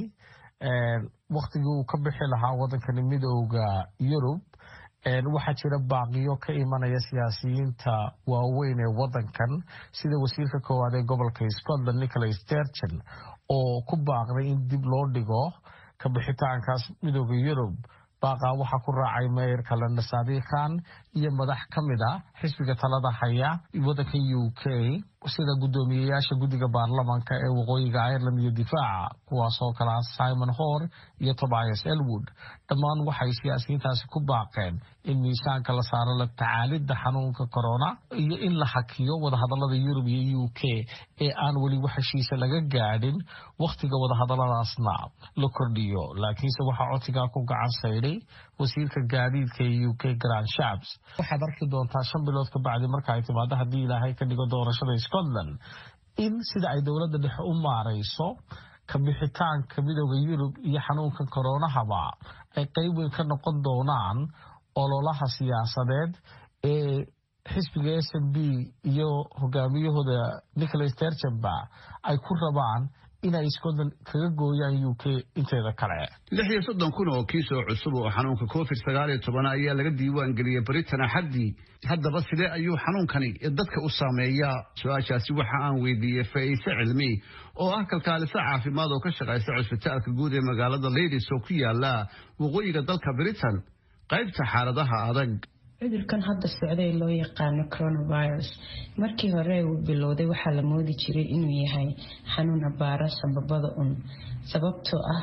wakhtigii uu ka bixi lahaa waddankani midooda yurub. waxaa jira baaqiyo ka imanaya siyaasiyiinta waaweyn ee waddankan sida wasiirka koowaad ee gobolka scotland nicola sturgeon oo ku baaqday in dib loo dhigo kabixitaankaas midooda yurub. baaqaa waxaa ku raacay meeyarka london sadiq khan iyo madax ka mid ah xisbiga talada haya waddanka u k sida guddoomiyeyaasha guddiga baarlamanka ee waqooyiga ireland iyo difaaca, kuwaasoo kale ah simon hor iyo tobias elwood. dhammaan waxay siyaasiyiintaasi ku baaqeen in miisaanka la saaro la tacaalidda xanuunka corona iyo in la hakiyo wadahadalada yurub iyo u k ee aan weli wax heshiisa laga gaadhin, wakhtiga wadahadaladaasna la kordhiyo. laakiinse waxaa codsigaa ku gacan saydhay wasiirka gaadiidka ee U K Grant Shapps. waxaad arki doontaa shan bilood ka bacdi marka ay timaado haddii ilaahay ka dhigo doorashada Scotland in sida ay dowladda dhexe u maarayso ka bixitaanka midowga Yurub iyo xanuunka koronahaba ay qayb weyn ka noqon doonaan ololaha siyaasadeed ee xisbiga S N P iyo hogaamiyahooda Nicola Sturgeon ay ku rabaan inay Scotland kaga gooyaan U K inteeda kale. lix iyo soddon kun oo kiis oo cusub oo xanuunka covid sagaal iyo toban ayaa laga diiwaan geliyay Britain Axaddii. haddaba sidee ayuu xanuunkani dadka u saameeyaa? su-aashaasi waxa aan weydiiyey Faiise Cilmi oo ah kalkaaliso caafimaad oo ka shaqaysa cusbitaalka guud ee magaalada Leeds oo ku yaala waqooyiga dalka Britain qaybta xaaladaha adag. cudurkan hadda socday loo yaqaano coronavirus markii hore uu bilowday waxaa la moodi jiray inuu yahay xanuun abaara sababada un sababtoo ah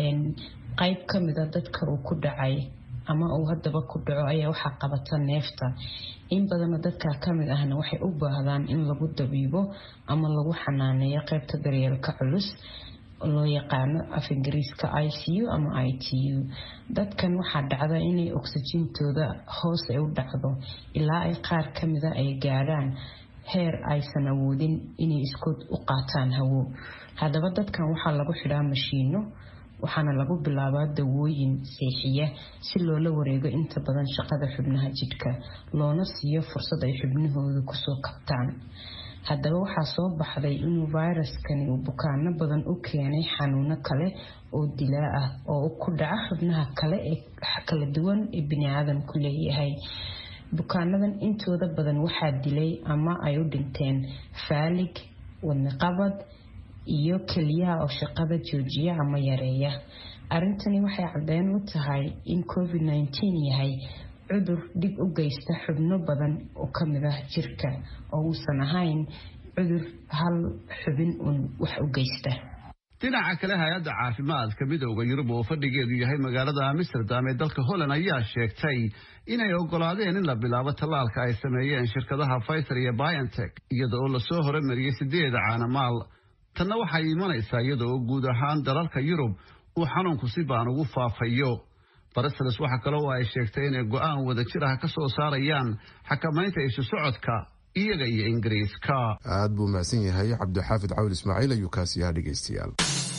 qayb ka mida dadka uu ku dhacay ama uu haddaba ku dhaco ayaa waxaa qabata neefta. in badanna dadka ka mid ahna waxay u baahdaan in lagu dabiibo ama lagu xanaaneeyo qaybta daryeelka culus loo yaqaano af ingiriiska I C U ama I T U. dadkan waxaa dhacda inay oksijintooda hoos ay u dhacdo ilaa ay qaar ka mida ay gaadhaan heer aysan awoodin inay iskood u qaataan hawo. haddaba dadkan waxaa lagu xidhaa mashiino waxaana lagu bilaabaa dawooyin seexiya si loola wareego inta badan shaqada xubnaha jidhka loona siiyo fursad ay xubnahooda kusoo kabtaan. haddaba waxaa soo baxday inuu fayraskani uu bukaano badan u keenay xanuuno kale oo dilaa ah oo ku dhaca xubnaha kale ee kala duwan ee bini'aadamku leeyahay. bukaanadan intooda badan waxaa dilay ama ay u dhinteen faalig, wadne qabad iyo keliyaha oo shaqada joojiya ama yareeya. arrintani waxay caddeyn u tahay in covid nineteen yahay cudur dhib u geysta xubno badan oo ka mid ah jirka oo uusan ahayn cudur hal xubin un wax u geysta. dhinaca kale hay-adda caafimaadka midowda Yurub oo fadhigeedu yahay magaalada Amsterdam ee dalka Holland ayaa sheegtay inay ogolaadeen in la bilaabo tallaalka ay sameeyeen shirkadaha Pfizer iyo BioNTech iyadoo la soo horumariyay sideed caanamaal. tanna waxay imanaysaa iyadoo guud ahaan dalalka Yurub uu xanuunku si baan ugu faafayo. Brussels waxa kale oo ay sheegtay inay go'aan wada jir ah ka soo saarayaan xakamaynta isu socodka iyaga iyo Ingiriiska. aad buu mahadsan yahay Cabdixaafid Cawil Ismaaciil ayuu kaasi yahay dhegeystayaal.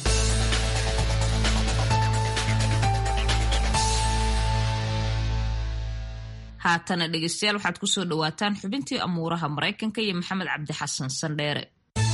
haatana dhegeystayaal waxaad ku soo dhawaataan xubintii amuuraha Mareykanka iyo Maxamed Cabdi Xasan Sandheere.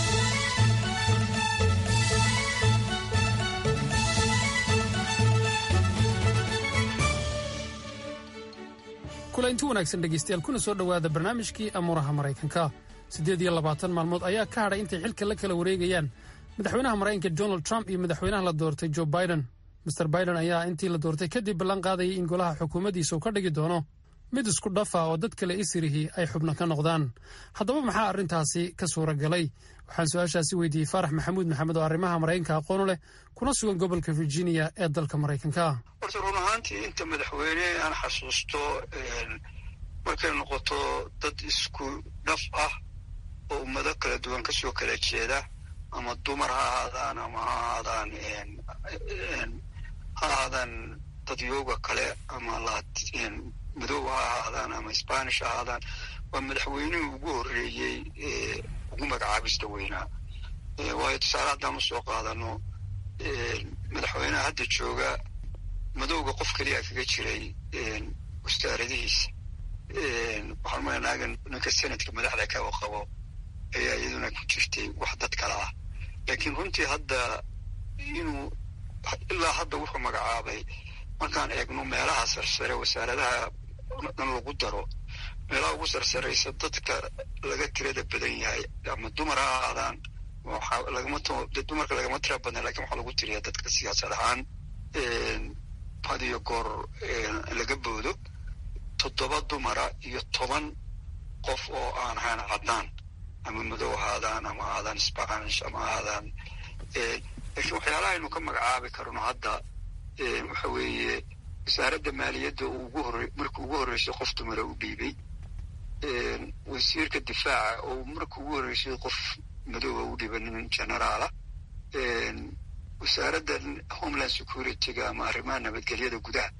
kulanti wanaagsan dhegeystayaal kuna soo dhowaada barnaamijkii amuuraha Mareykanka. siddeed iyo labaatan maalmood ayaa ka hadhay intay xilka la kala wareegayaan madaxweynaha Mareykanka Donald Trump iyo madaxweynaha la doortay Joe Biden. mister Biden ayaa intii la doortay kadib ballan qaadayay in golaha xukuumaddiisa uu ka dhigi doono mid isku dhafa oo dad kale isirihii ay xubno ka noqdaan. haddaba maxaa arrintaasi ka suura galay? waxaan su-aashaasi weydiiyey Faarax Maxamuud Maxamed oo arrimaha Mareykanka aqoon u leh kuna sugan gobolka Virginia ee dalka Mareykanka. horta run ahaantii inta madaxweyne aan xasuusto markay noqoto dad isku dhaf ah oo ummado kala duwan ka soo kala jeeda ama dumar ha ahaadaan ama ha ahaadaan ha ahaadaan dadyooga kale ama laatiin madow ha ahaadaan ama Spanish ha ahaadaan waa madaxweynihii ugu horreeyey ee ugu magacaabista weynaa. waayo tusaale haddaan u soo qaadano madaxweynaha hadda jooga madowga qof keliya kaga jiray wasaaradihiisa. waxaan malaynaga ninka senatka madaxda kaga qabo ayaa iyaduna ku jirtay wax dad kale ah. laakiin runtii hadda inuu ilaa hadda wuxuu magacaabay markaan eegno meelaha sarsare wasaaradaha dhan lagu daro meelaha ugu sarsaraysa dadka laga tirada badan yahay ama dumar ha ahaadaan dumarka lagama tira badna lakin waxaa lagu tiriyaa dadka siyaasad ahaan had iyo goor laga boodo toddoba dumara iyo toban qof oo aan ahaan caddaan ama madow ahaadaan ama ahaadaan Spanish ama ahaadaan laakiin waxyaalaha aynu ka magacaabi karno hadda waxa weeye wasaaradda maaliyadda ugu horey markii ugu horreysay qof dumara u dhiibay wasiirka difaaca oo markii ugu horreysay qof madow u dhiibay nin generaala wasaaradda Homeland Security-ga ama arrimaha nabadgelyada gudaha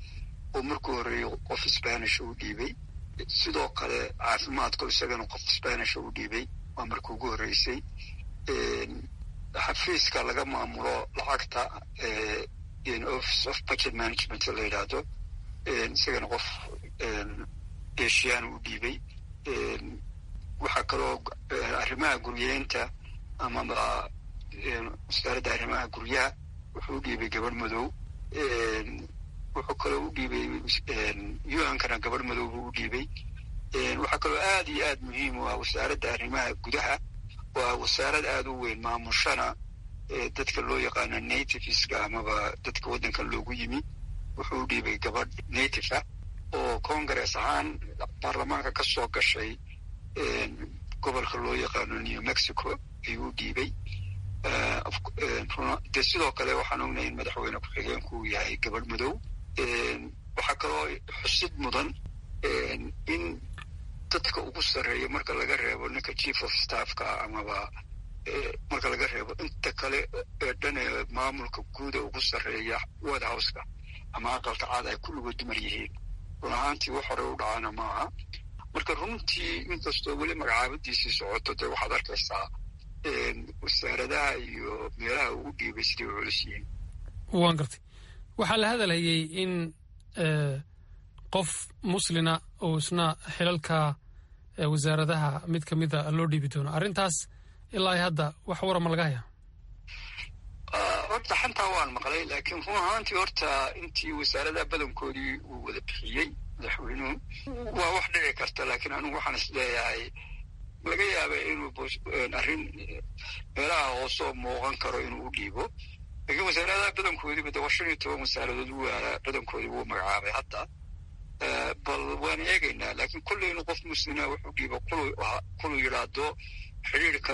oo markuu horreeyey qof Spanish uu dhiibay sidoo kale caafimaadka isagana qof Spanish uu dhiibay waa markii ugu horreysay xafiiska laga maamulo lacagta in Office of Budget Management la yidhaahdo isagana qof Asian uu dhiibay waxaa kaloo arrimaha guryeenta ama wasaaradda arrimaha guryaha wuxuu dhiibay gabadh madow wuxuu kaloo u dhiibay U N-kana gabadh madow buu u dhiibay waxaa kaloo aad iyo aad muhiim u ah wasaaradda arrimaha gudaha waa wasaarad aad u weyn maamushana dadka loo yaqaano nativeska amaba dadka waddanka loogu yimi wuxuu u dhiibay gabadh native ah oo congress ahaan baarlamaanka ka soo gashay gobolka loo yaqaano New Mexico ayuu u dhiibay de sidoo kale waxaan ognahay in madaxweyne ku-xigeenku uu yahay gabadh madow waxaa kaloo xusid mudan in dadka ugu sarreeya marka laga reebo ninka chief of staffka amaba marka laga reebo inta kale ee dhan ee maamulka guuda ugu sarreeya White House-ka ama aqalka cad ay kulligood dumar yihiin run ahaantii wax hore u dhacana maaha marka runtii inkastoo weli magacaabadiisii socoto dee waxaad arkaysaa wasaaradaha iyo meelaha ugu dhiibay siday u culus yihiin waan gartay waxaa la hadalhayay in qof muslina oo isna xilalka wasaaradaha mid ka mida loo dhiibi doono arrintaas ilaa hadda wax warama laga hayaa horta xantaa waan maqlay laakiin run ahaantii horta intii wasaaradaha badankoodii uu wada bixiyey madaxweynuhu waa wax dhici karta laakiin anigu waxaan is leeyahay laga yaaba inuu arrin meelaha hoosoo muuqan karo inuu u dhiibo laakiin wasaaradaha badankoodiiba de waa shan iyo toban wasaaradood badankoodii wuu magacaabay hadda bal waan eegaynaa laakiin kolley inuu qof muslima wuxuu dhiibo kulu yidhaahdo xiriirka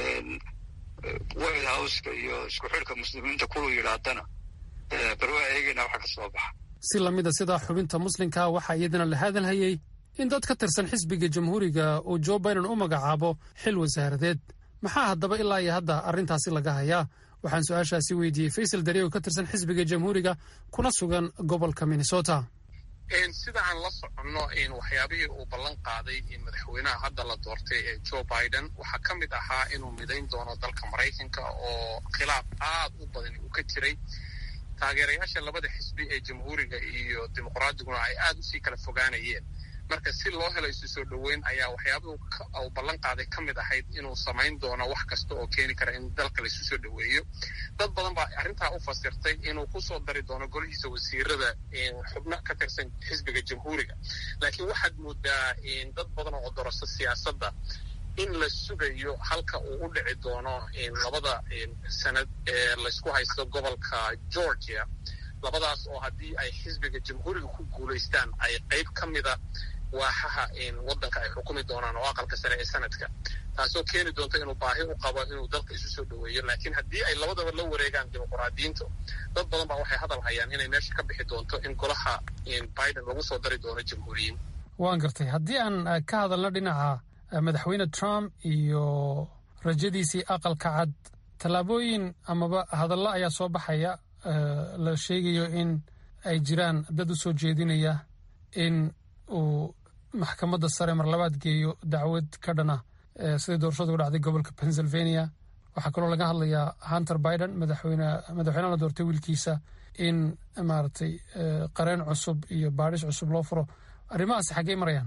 White House-ka iyo isku xidhka muslimiinta kulu yidhaahdana bal waa eegaynaa waxa ka soo baxa si lamida sida xubinta muslimka waxaa iyadana la hadalhayay in dad ka tirsan xisbiga jamhuuriga uu Joe Biden u magacaabo xil wasaaradeed maxaa haddaba ilaa iyo hadda arrintaasi laga hayaa waxaan su-aashaasi weydiiyey Faisal Dari oo ka tirsan xisbiga jamhuuriga kuna sugan gobolka Minnesota sida aan la soconno in waxyaabihii uu ballan qaaday in madaxweynaha hadda la doortay ee Joe Biden waxaa ka mid ahaa inuu midayn doono dalka Maraykanka oo khilaaf aad u badan uu ka jiray taageerayaasha labada xisbi ee jamhuuriga iyo dimuqraadiyaduna ay aad u sii kala fogaanayeen marka si loo helo isu soo dhoweyn ayaa waxyaabihii uu ballan qaaday ka mid ahayd inuu samayn doono wax kasta oo keeni kara in dalka la isu soo dhoweeyo dad badan baa arrintaa u fasirtay inuu ku soo dari doono golihiisa wasiirada xubno ka tirsan xisbiga jamhuuriga laakiin waxaad moodaa in dad badan oo odorosa siyaasadda in la sugayo halka uu u dhici doono labada sanad ee laysku haysto gobolka Georgia labadaas oo haddii ay xisbiga jamhuuriga ku guulaystaan ay qayb ka mida waaxaha waddanka ay xukumi doonaan oo aqalka sare ee sanadka taasoo keeni doonta inuu baahi u qabo inuu dalka isu soo dhoweeyo laakiin haddii ay labadaba la wareegaan dimuqraadiyiintu dad badan baa waxay hadal hayaan inay meesha ka bixi doonto in golaha Biden lagu soo dari doono jamhuuriyiin waan gartay haddii aan ka hadalno dhinaca madaxweyne Trump iyo rajadiisii aqalka cad tallaabooyin amaba hadallo ayaa soo baxaya la sheegayo in ay jiraan dad u soo jeedinaya in uu maxkamadda sare mar labaad geeyo dacwad ka dhana sidii doorashadu u dhacday gobolka Pennsylvania waxaa kaloo laga hadlayaa Hunter Biden madaxweyne madaxweynaha la doortay wiilkiisa in maaragtay qareen cusub iyo baadhis cusub loo furo arrimahaasi xaggee marayaan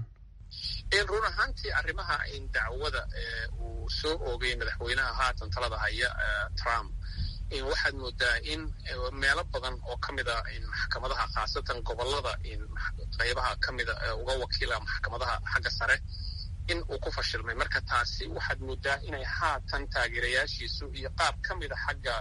run ahaantii arrimaha in dacwada uu soo oogay madaxweynaha haatan talada haya Trump waxaad moodaa in meelo badan oo ka mid a maxkamadaha khaasatan gobolada qaybaha ka mida uga wakiila maxkamadaha xagga sare in uu ku fashilmay marka taasi waxaad moodaa inay haatan taageerayaashiisu iyo qaar ka mida xagga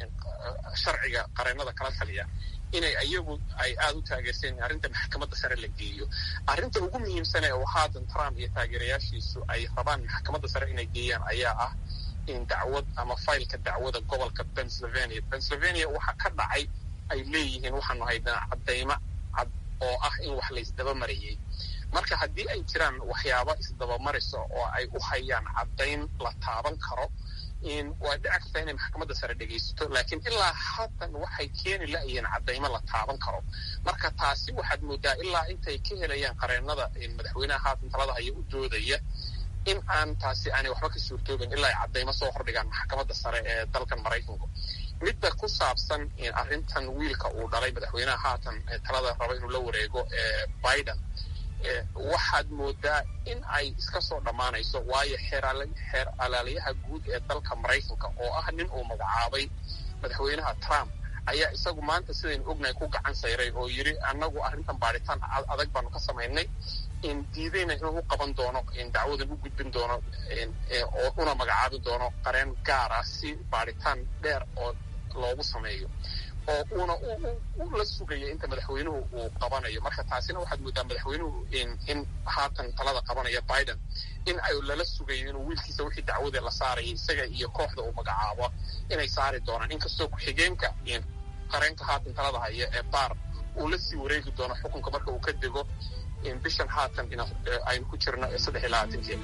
sharciga qareennada kala taliya inay ayagu ay aad u taageersan arrinta maxkamadda sare la geeyo arrinta ugu muhiimsan ee haatan Trump iyo taageerayaashiisu ay rabaan maxkamadda sare inay geeyaan ayaa ah in dacwad ama faylka dacwada gobolka Pennsylvania Pennsylvania waxa ka dhacay ay leeyihiin waxaanu haynaa cadeymo cad oo ah in wax la isdaba mariyay marka haddii ay jiraan waxyaabo isdaba mariso oo ay u hayaan cadeyn la taaban karo waa dhici karta inay maxkamadda sare dhegaysato laakiin ilaa haatan waxay keeni la-yihiin caddaymo la taaban karo marka taasi waxaad moodaa ilaa intay ka helayaan qareennada madaxweynaha haatan talada haya u doodaya in aan taasi aanay waxba ka suurtoobin ilaa ay caddaymo soo hordhigaan maxkamadda sare ee dalkan maraykanku midda ku saabsan arrintan wiilka uu dhalay madaxweynaha haatan talada raba inuu la wareego ee biden waxaad moodaa in ay iska soo dhammaanayso waayo xeer alaaliyaha guud ee dalka maraykanka oo ah nin uu magacaabay madaxweynaha trump ayaa isagu maanta sidaynu ognahay ku gacan sayray oo yidhi annagu arrintan baadhitaan adag baanu ka samaynay diidayna inuu u qaban doono dacwadan u gudbin doono oo una magacaabi doono qareen gaar ah si baadhitaan dheer oo loogu sameeyo oo uuna u la sugayo inta madaxweynuhu uu qabanayo marka taasina waxaad moodaa madaxweynuhu in haatan talada qabanaya biden in ay lala sugayo inuu wiilkiisa wixii dacwadee la saarayay isaga iyo kooxda uu magacaabo inay saari doonaan inkastoo ku-xigeenka qareenka haatan talada haya ee baar uu la sii wareegi doono xukunka marka uu ka dego bishan haatan aynu ku jirno saddex iyo labaatankeeda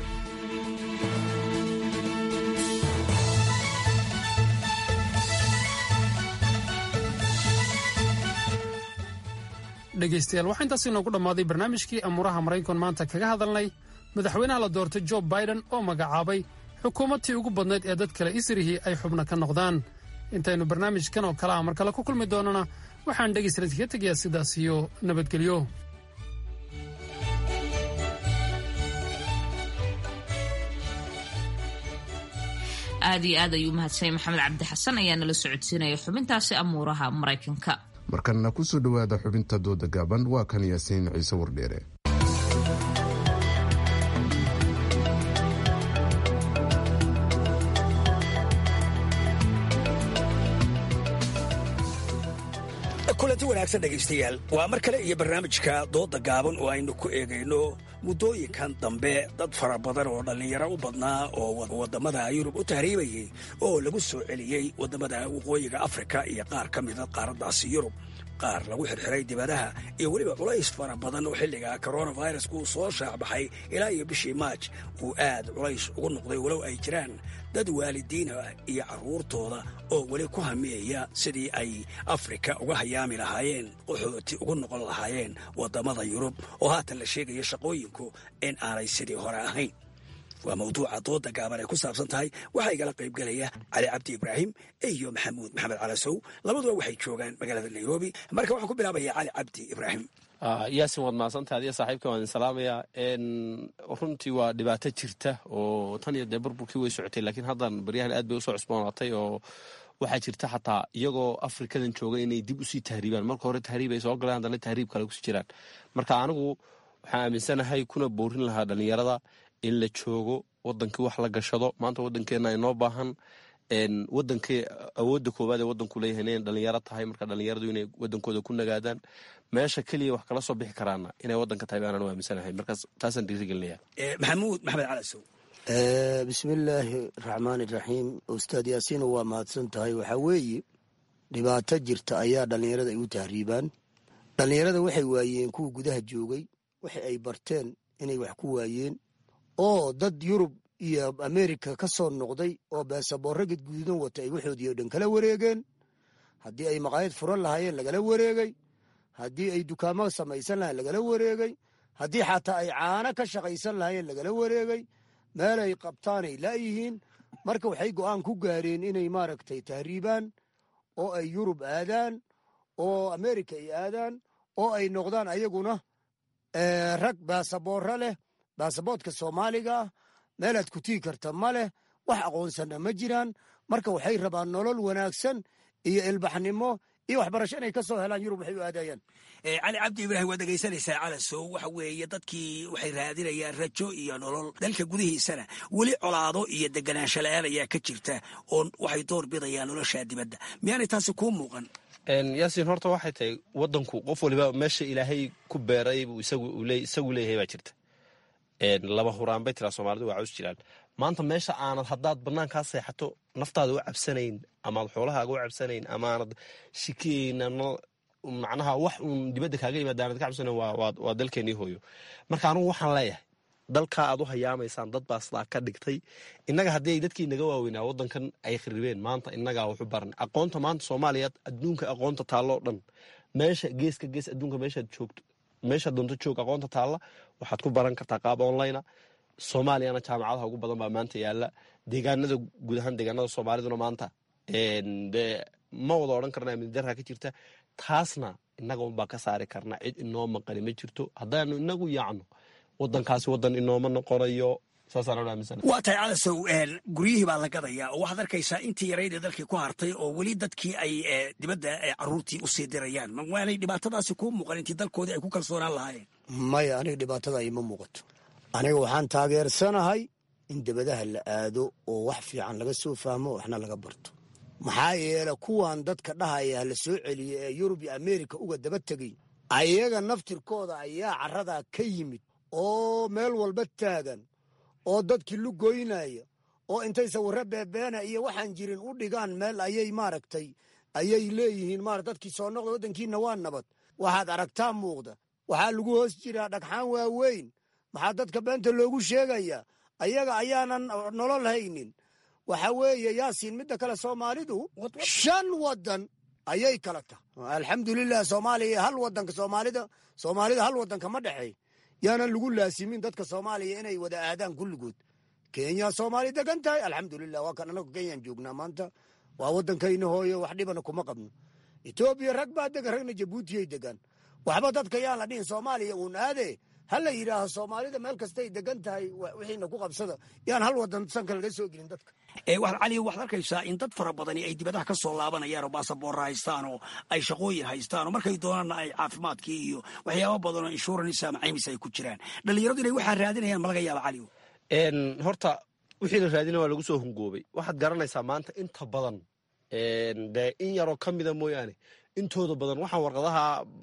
dhegaystayaal waxaa intaas inoogu dhammaaday barnaamijkii amuuraha maraykan maanta kaga hadalnay madaxweynaha la doortay jo biden oo magacaabay xukuumadtii ugu badnayd ee dad kale isrihii ay xubno ka noqdaan intaynu barnaamijkan oo kale ah mar kale ku kulmi doonana waxaan dhegaystayaal kaga tegayaa sidaas iyo nabadgelyo aad iyo aad ayuu mahadsanay maxamed cabdi xasan ayaa nala socodsiinaya xubintaasi amuuraha maraykanka markana kusoo dhowaada xubinta dooda gaaban waa kan yaasiin ciise wardheere kulanti wanaagsan dhegaystayaal waa mar kale iyo barnaamijka dooda gaaban oo aynu ku eegayno muddooyinkan dambe dad fara badan oo dhallinyaro u badnaa oo waddamada yurub u tahriibayay oo lagu soo celiyey waddamada waqooyiga afrika iyo qaar ka mida qaaraddaasi yurub qaar lagu xirxiray dibadaha iyo weliba culays fara badan oo xilliga koronavirusku uu soo shaacbaxay ilaa iyo bishii maaj uu aad culays ugu noqday walow ay jiraan dad waalidiina iyo carruurtooda oo weli ku hamiyaya sidii ay afrika uga hayaami lahaayeen qaxooti ugu noqon lahaayeen waddamada yurub oo haatan la sheegaya shaqooyinku in aanay sidii hore ahayn waa mawduuca dooda gaaban ay ku saabsan tahay waxaa igala qaybgelaya cali cabdi ibraahim iyo maxamuud maxamed calasow labaduba waxay joogaan magaalada nairobi marka waxaan ku bilaabaya cali cabdi ibraahim yaasin waad mahadsantaha adiga saaxiibka waan idin salaamayaa runtii waa dhibaato jirta oo tan iyo dee burburkii way socotay laakiin haddan baryahan aad bay usoo cusboonaatay oo waxaa jirta xataa iyagoo afrikadan jooga inay dib usii tahriibaan marka hore tahriib ay soo galeen haddana tahriib kale kusii jiraan marka anigu waxaan aaminsanahay kuna boorin lahaa dhallinyarada in la joogo wadankii wax la gashado maanta wadankeena inoo baahan wadankii awoodda koowaad ee wadanku leeyahay inay dhalinyaro tahay marka dhalinyaradu inay wadankooda ku nagaadaan meesha keliya wax kala soo bixi karaana inay wadanka tahay baanaan u aaminsanahay markaas taasaan dhiirigelinaya maxamuud maxamed calasow bismillaahi raxmaan iraxiim ustaad yaasiin waa mahadsan tahay waxaa weeye dhibaato jirta ayaa dhallinyarada ay u tahriibaan dhallinyarada waxay waayeen kuwa gudaha joogay waxa ay barteen inay wax ku waayeen oo dad yurub iyo amerika ka soo noqday oo beesaboorro gadguudan wata ay waxoodii oo dhan kala wareegeen haddii ay maqaayad furan lahaayeen lagala wareegay haddii ay dukaamo samaysan lahayen lagala wareegay haddii xataa ay caano ka shaqaysan lahaayeen lagala wareegay meel ay qabtaanay laayihiin marka waxay go'aan ku gaareen inay maaragtay tahriibaan oo ay yurub aadaan oo amerika ay aadaan oo ay noqdaan ayaguna rag baasaboorro leh baasaboodka soomaaliga ah meelaad ku tigi karta ma leh wax aqoonsanna ma jiraan marka waxay rabaan nolol wanaagsan iyo ilbaxnimo iyo waxbarasho inay ka soo helaan yurub waxay u aadayaan cali cabdi ibraahim waad dhegaysanaysaa calasow waxa weeye dadkii waxay raadinayaan rajo iyo nolol dalka gudihiisana weli colaado iyo deganaansho la-aan ayaa ka jirta oo waxay door bidayaan noloshaa dibadda miyaanay taasi kuu muuqan yaasiin horta waxay tahay wadanku qof waliba meesha ilaahay ku beeray buu isagu leeyahay baa jirta laba huraan bay tiraa soomaalidu waa caws jiraan maanta meesha aanad haddaad banaankaa seexato naftaada u cabsanayn amaad xoolahaaga u cabsanayn amaanad shikiyeyna macnaha wax uun dibadda kaaga yimaada aanad ka cabsanayn waa dalkeenii hooyo marka anugu waxaan leeyahay dalkaa aad u hayaamaysaan dad baa sidaa ka dhigtay innaga haddii ay dadkii naga waaweynaa waddankan ay kharibeen maanta innagaa waxu baran aqoonta maanta soomaaliya adduunka aqoonta taalloo dhan meesha geeska gees adduunka meeshaad joogto meeshaad doonto joog aqoonta taalla waxaad ku baran kartaa qaab online soomaaliyana jaamacadaha ugu badan baa maanta yaalla deegaanada guud ahaan deegaanada soomaaliduna maanta dee ma wada odhan karna amni darra ka jirta taasna innaga unbaa ka saari karna cid inoo maqani ma jirto haddaanu inagu yaacno wadankaasi wadan inooma noqonayo saasaan aaminsan waa tahay calasow guryihii baa la gadayaa oo waxaad arkaysaa intii yaraydee dalkii ku hartay oo weli dadkii ay dibadda caruurtii u sii dirayaan ma waanay dhibaatadaasi kuu muuqan intii dalkoodii ay ku kalsoonaan lahaayeen maya aniga dhibaatada ima muuqato aniga waxaan taageersanahay in dibadaha la aado oo wax fiican laga soo fahmo waxna laga barto maxaa yeele kuwan dadka dhahaya la soo celiya ee yurub iyo ameerika uga daba tegay ayaga naftirkooda ayaa caradaa ka yimid oo meel walba taagan oo dadkii lu goynaya oo intay sawirro beebeena iyo waxaan jirin u dhigaan meel ayay maaragtay ayay leeyihiin maara dadkii soo noqda waddankiina waa nabad waxaad aragtaa muuqda waxaa lagu hoos jiraa dhagxaan waaweyn maxaa dadka beenta loogu sheegayaa ayaga ayaanan nolol haynin waxa weeye yaasiin midda kale soomaalidu shan waddan ayay kala tahay alxamdulilah soomaaliya hal wadanka soomaalida soomaalida hal wadanka ma dhexeey yaanan lagu laasimin dadka soomaaliya inay wada aadaan kulligood kenya soomaali degan tahay alxamdulilah waa kan anagu kenyaan joognaa maanta waa waddankayna hooyo wax dhibana kuma qabno etoobiya rag baa degan ragna jabuutiyay degan waxba dadka yaan la dhihin soomaaliya uun aade ha la yidhaaho soomaalida meel kastay degan tahay wixiina ku qabsada yaan hal wadan sanka laga soo gelin dadka cali waxaad arkaysaa in dad fara badani ay dibadaha ka soo laabanayaan oo baasaboorra haystaan oo ay shaqooyin haystaan oo markay doonaanna ay caafimaadkii iyo waxyaaba badan oo insurance ama caymis ay ku jiraan dhalinyaradu inay waxaa raadinayaan ma laga yaaba cali horta wixii la raadina waa lagu soo hungoobay waxaad garanaysaa maanta inta badan dee in yaroo ka mida mooyaane intooda badan waxaan warqadaha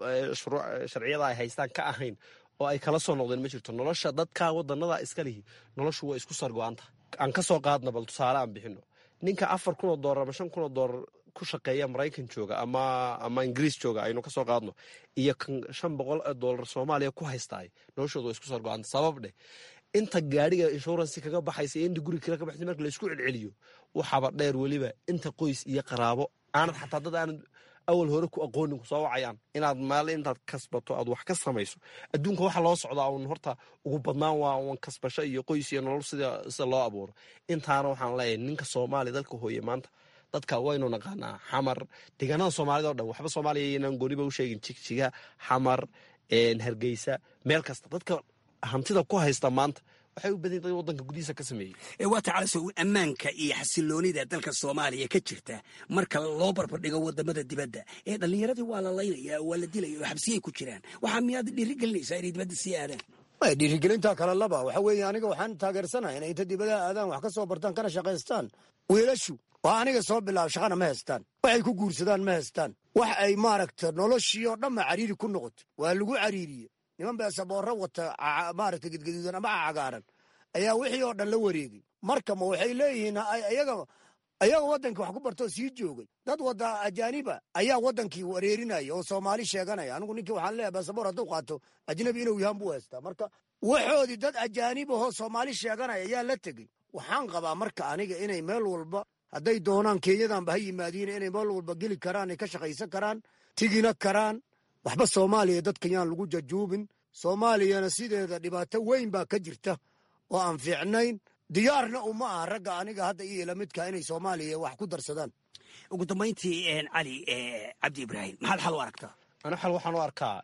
sharciyada ay haystaan ka ahayn oo ay kala soo noqdeen ma jirto nolosha dadka wadanada iska lihi noloshu waa isku sargo-anta aan ka soo qaadna bal tusaale aan bixino ninka afar kun oo doolar ama shan kun oo doolar ku shaqeeya maraykan jooga ama ama ingiriis jooga aynu ka soo qaadno iyo kan shan boqol oo doolar soomaaliya ku haystaay noloshooda waa isku sargo-anta sabab dheh inta gaadhiga insurance kaga baxaysa iyo inta guri kale ka baxaysa marka la isku celceliyo waxaaba dheer weliba inta qoys iyo qaraabo aanad xataa dad aanad awal hore ku aqoonin ku soo wacayaan inaad maal intaad kasbato aad wax ka samayso adduunka waxa loo socdaa uun horta ugu badnaan waa uun kasbasho iyo qoys iyo nolol sida sida loo abuuro intaana waxaan leeyahay ninka soomaaliya dalka hooye maanta dadka waynu naqaanaa xamar deegaanada soomaalida oo dhan waxba soomaaliya inaan gooniba u sheegin jigjiga xamar hargeysa meel kasta dadka hantida ku haysta maanta waxay u badan tahay waddanka gudihiisa ka sameeyey waa tacalaso ammaanka iyo xasiloonida dalka soomaaliya ka jirta marka loo barbardhigo wadamada dibadda ee dhallinyaradii waa la laynaya waa la dilaya oo xabsiyay ku jiraan waxaa miyaad dhiirigelinaysaa inay dibadda sii aadaan dhiirigelintaa kale laba waxa weeye aniga waxaan taageersanahay inay inta dibadaha aadaan wax ka soo bartaan kana shaqaystaan wiilashu waa aniga soo bilaab shaqana ma haystaan waxay ku guursadaan ma haystaan wax ay maaragta noloshii oo dhanma cariiri ku noqoto waa lagu cariiriye niman beesaboorro wata maaragta gedgaduudan ama cagaaran ayaa wixii oo dhan la wareegay marka ma waxay leeyihiin ayaga ayaga waddankii wax ku bartoo sii joogay dad wada ajaaniba ayaa waddankii wareerinaya oo soomaali sheeganaya anigu ninkii waxaan leeyahay beesaboor hadduu qaato ajnabi inuu yahaan buu haystaa marka waxoodii dad ajaanibahoo soomaali sheeganaya ayaa la tegey waxaan qabaa marka aniga inay meel walba hadday doonaan kenyadanba ha yimaadiin inay meel walba geli karaan ay ka shaqaysan karaan tigina karaan waxba soomaaliya dadka yaan lagu jajuubin soomaaliyana sideeda dhibaato weyn baa ka jirta oo aan fiicnayn diyaarna uma aha ragga aniga hadda iyo lamidka inay soomaaliya wax ku darsadaan ugu dambayntii cali cabdi ibraahim maxaad xal u aragtaa ana xal waxaan u arkaa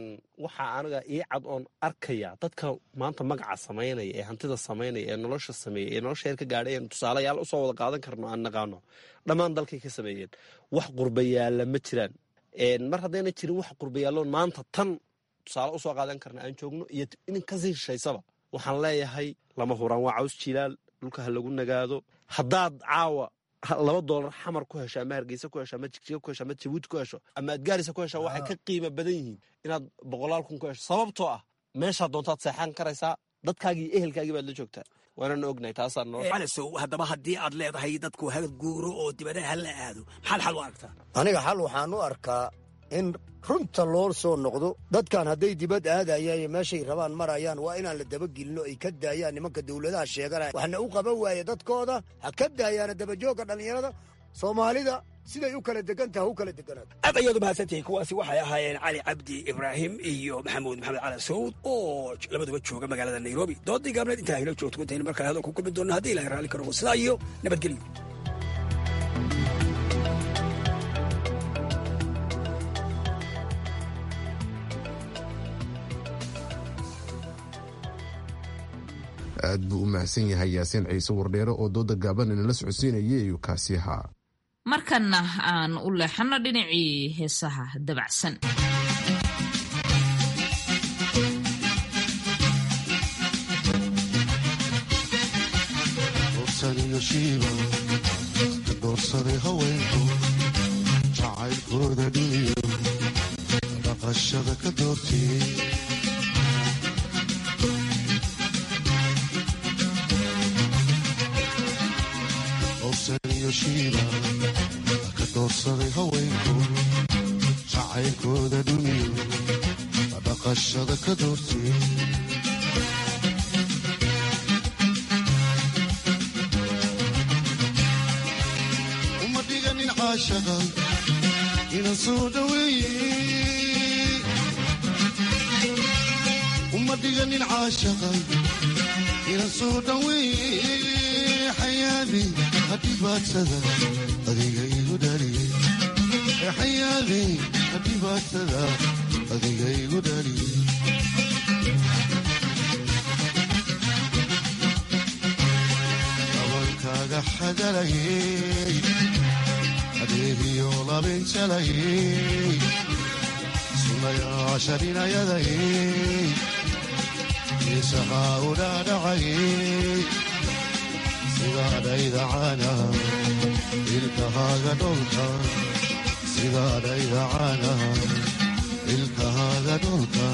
waxaa aniga ii cad oon arkaya dadka maanta magaca samaynaya ee hantida samaynaya ee nolosha sameeya ee nolosha heer ka gaadhay eenu tusaalayaal usoo wada qaadan karno aan naqaano dhammaan dalkay ka sameeyeen wax qurbayaalla ma jiraan mar haddayna jirin wax qurbayaalloon maanta tan tusaale usoo qaadan karna aan joogno iyo inin kasii shishaysaba waxaan leeyahay lama huraan waa caws jilaal dhulka ha lagu nagaado haddaad caawa laba doolar xamar ku hesho ama hargeysa ku hesho ama jigjiga ku hesho ama jabuuti ku hesho ama adgaarisa ku hesho waxay ka qiimo badan yihiin inaad boqolaal kun ku hesho sababtoo ah meeshaad doontaad seexan karaysaa dadkaagii iyo ehelkaagii baad la joogtaa waanana ognahay taasaa noo calasow haddaba haddii aad leedahay dadku ha guuro oo dibadaha ha la aado maxaad xal u aragtaa aniga xal waxaan u arkaa in runta loo soo noqdo. dadkan hadday dibad aadayaan iyo meeshay rabaan marayaan waa inaan la dabagelinno ay ka daayaan nimanka dawladaha sheeganaya waxna u qaban waaye dadkooda ha ka daayaana dabajoogga dhallinyarada soomaalida siday u kala degan taha u kala deganaato. aad ayaad u mahadsantihiin. kuwaasi waxay ahaayeen cali cabdi ibraahim iyo maxamuud maxamed cali sawd oo labaduba jooga magaalada nairobi. doodii gaabneed intaa hilo joogto intaynu markale hadal ku kulmi doonno haddii ilahay raalli ka noqo. sidaa iyo nabadgelyo. aad buu u mahadsan yahay yaasiin ciise wardheere oo dooda gaaban inala socodsiinayay ayuu kaasi ahaa. markanna aan u leexanno dhinacii heesaha dabacsan. doorsadaiyo shiiba ka doorsaday haweenku jacaylkooda dhiniyo dhaqashada ka doortiyey shiiba ka doorsaday haweenku jacaylkooda dhuniyo dhaqashada ka doortiyey uma dhiganin caashaqa inan soo dhaweeyey uma dhiganin caashaqa inan soo dhaweeyey xayaadi hadhibaadsada adiga igu dhaliyey xayaadi hadhibaadsada adiga igu dhaliyey dabankaaga xadalayey adeegiyo labinjalayey sunayaasha dhinayadayey isahaa u dhaadhacayey sidaadhaydacana ilkahaaga dholka sidaadhaydacana ilkahaaga dholka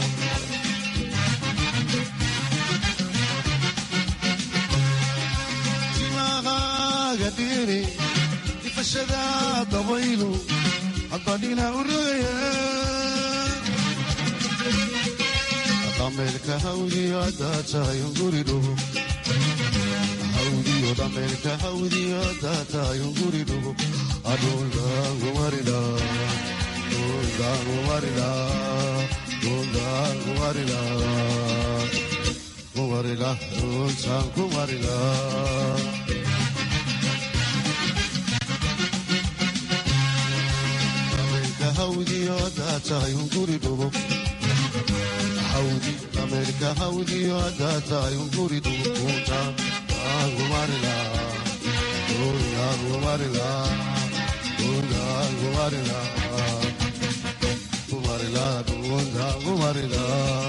timahaaga dhiri difashada dabaylu haddadhina u rogaya dhameelka hawdiyo haddaad tahay unguri dhugo hawdiyo dhameelka hawdiyo haddaad tahay unguri dhugo adhuldaangumarida dhuldaangumarida dhuldaangumarida kumarila dhultaan kumarila dhameelka hawdiyo haddaad tahay unguri dhugo hawdi dhameelka hawdiyo haddaad tahay unguri dhugo dhultaan gumarila dhultaan gumarila dhultaan gumarila gumarila dhultaan gumarila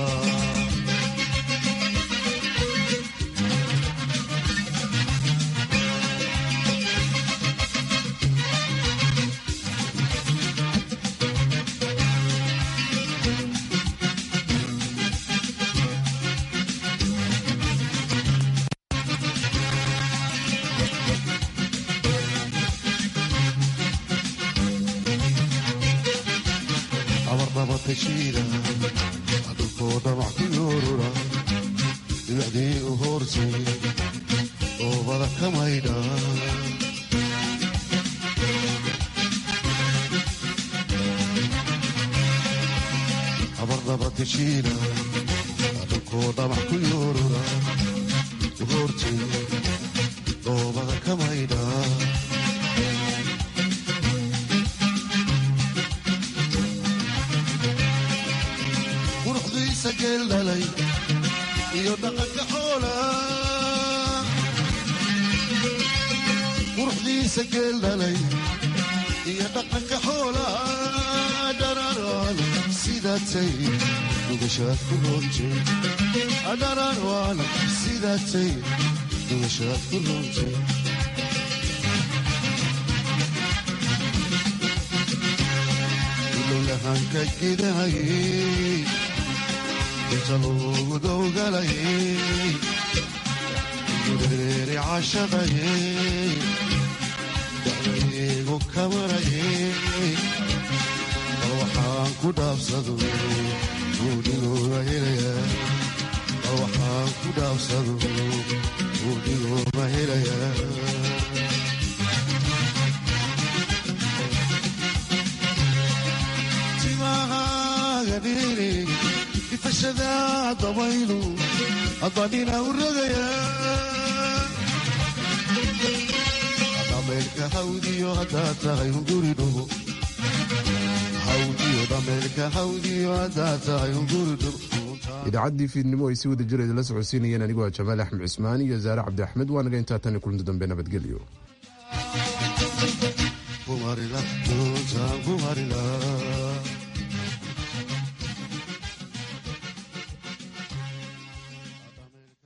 adulkoo dhamac ku yoorura dhibacdii u hoorsay oobada ka maydha abardabadeshiina adulkoo dhamac ku yoorura u hoorsay oobada ka maydha geeldhalay iyo dhaqanka xoola quruxdiisa geeldhalay iyo dhaqanka xoola dhararaan sidaatay dhugashaad ku roontay dhararaan sidaatay dhugashaad ku roontay ilowlahanka gidahayey inta loogu dowgalayey ureeri cashaqayey dacwaygu kamarayey ku dhaafsado guudhigooba helayaa bal waxaan ku dhaafsado guudhigooba helayaa timahaaga dheere ifashada dabaylu adbadhina u rogayaa dameelka hawdiyo haddaad tahay hunguri dhugo hawdiyo dameelka hawdiyo haddaad tahay hunguri dhugo idaacaddii fiidnimo ay si wada jireeda la socodsiinayeen anigoo jamaal axmed cismaan iyo zaare cabdi axmed waa naga intaa tan kulanti dambe nabadgelyo kumarila doontaan kumarila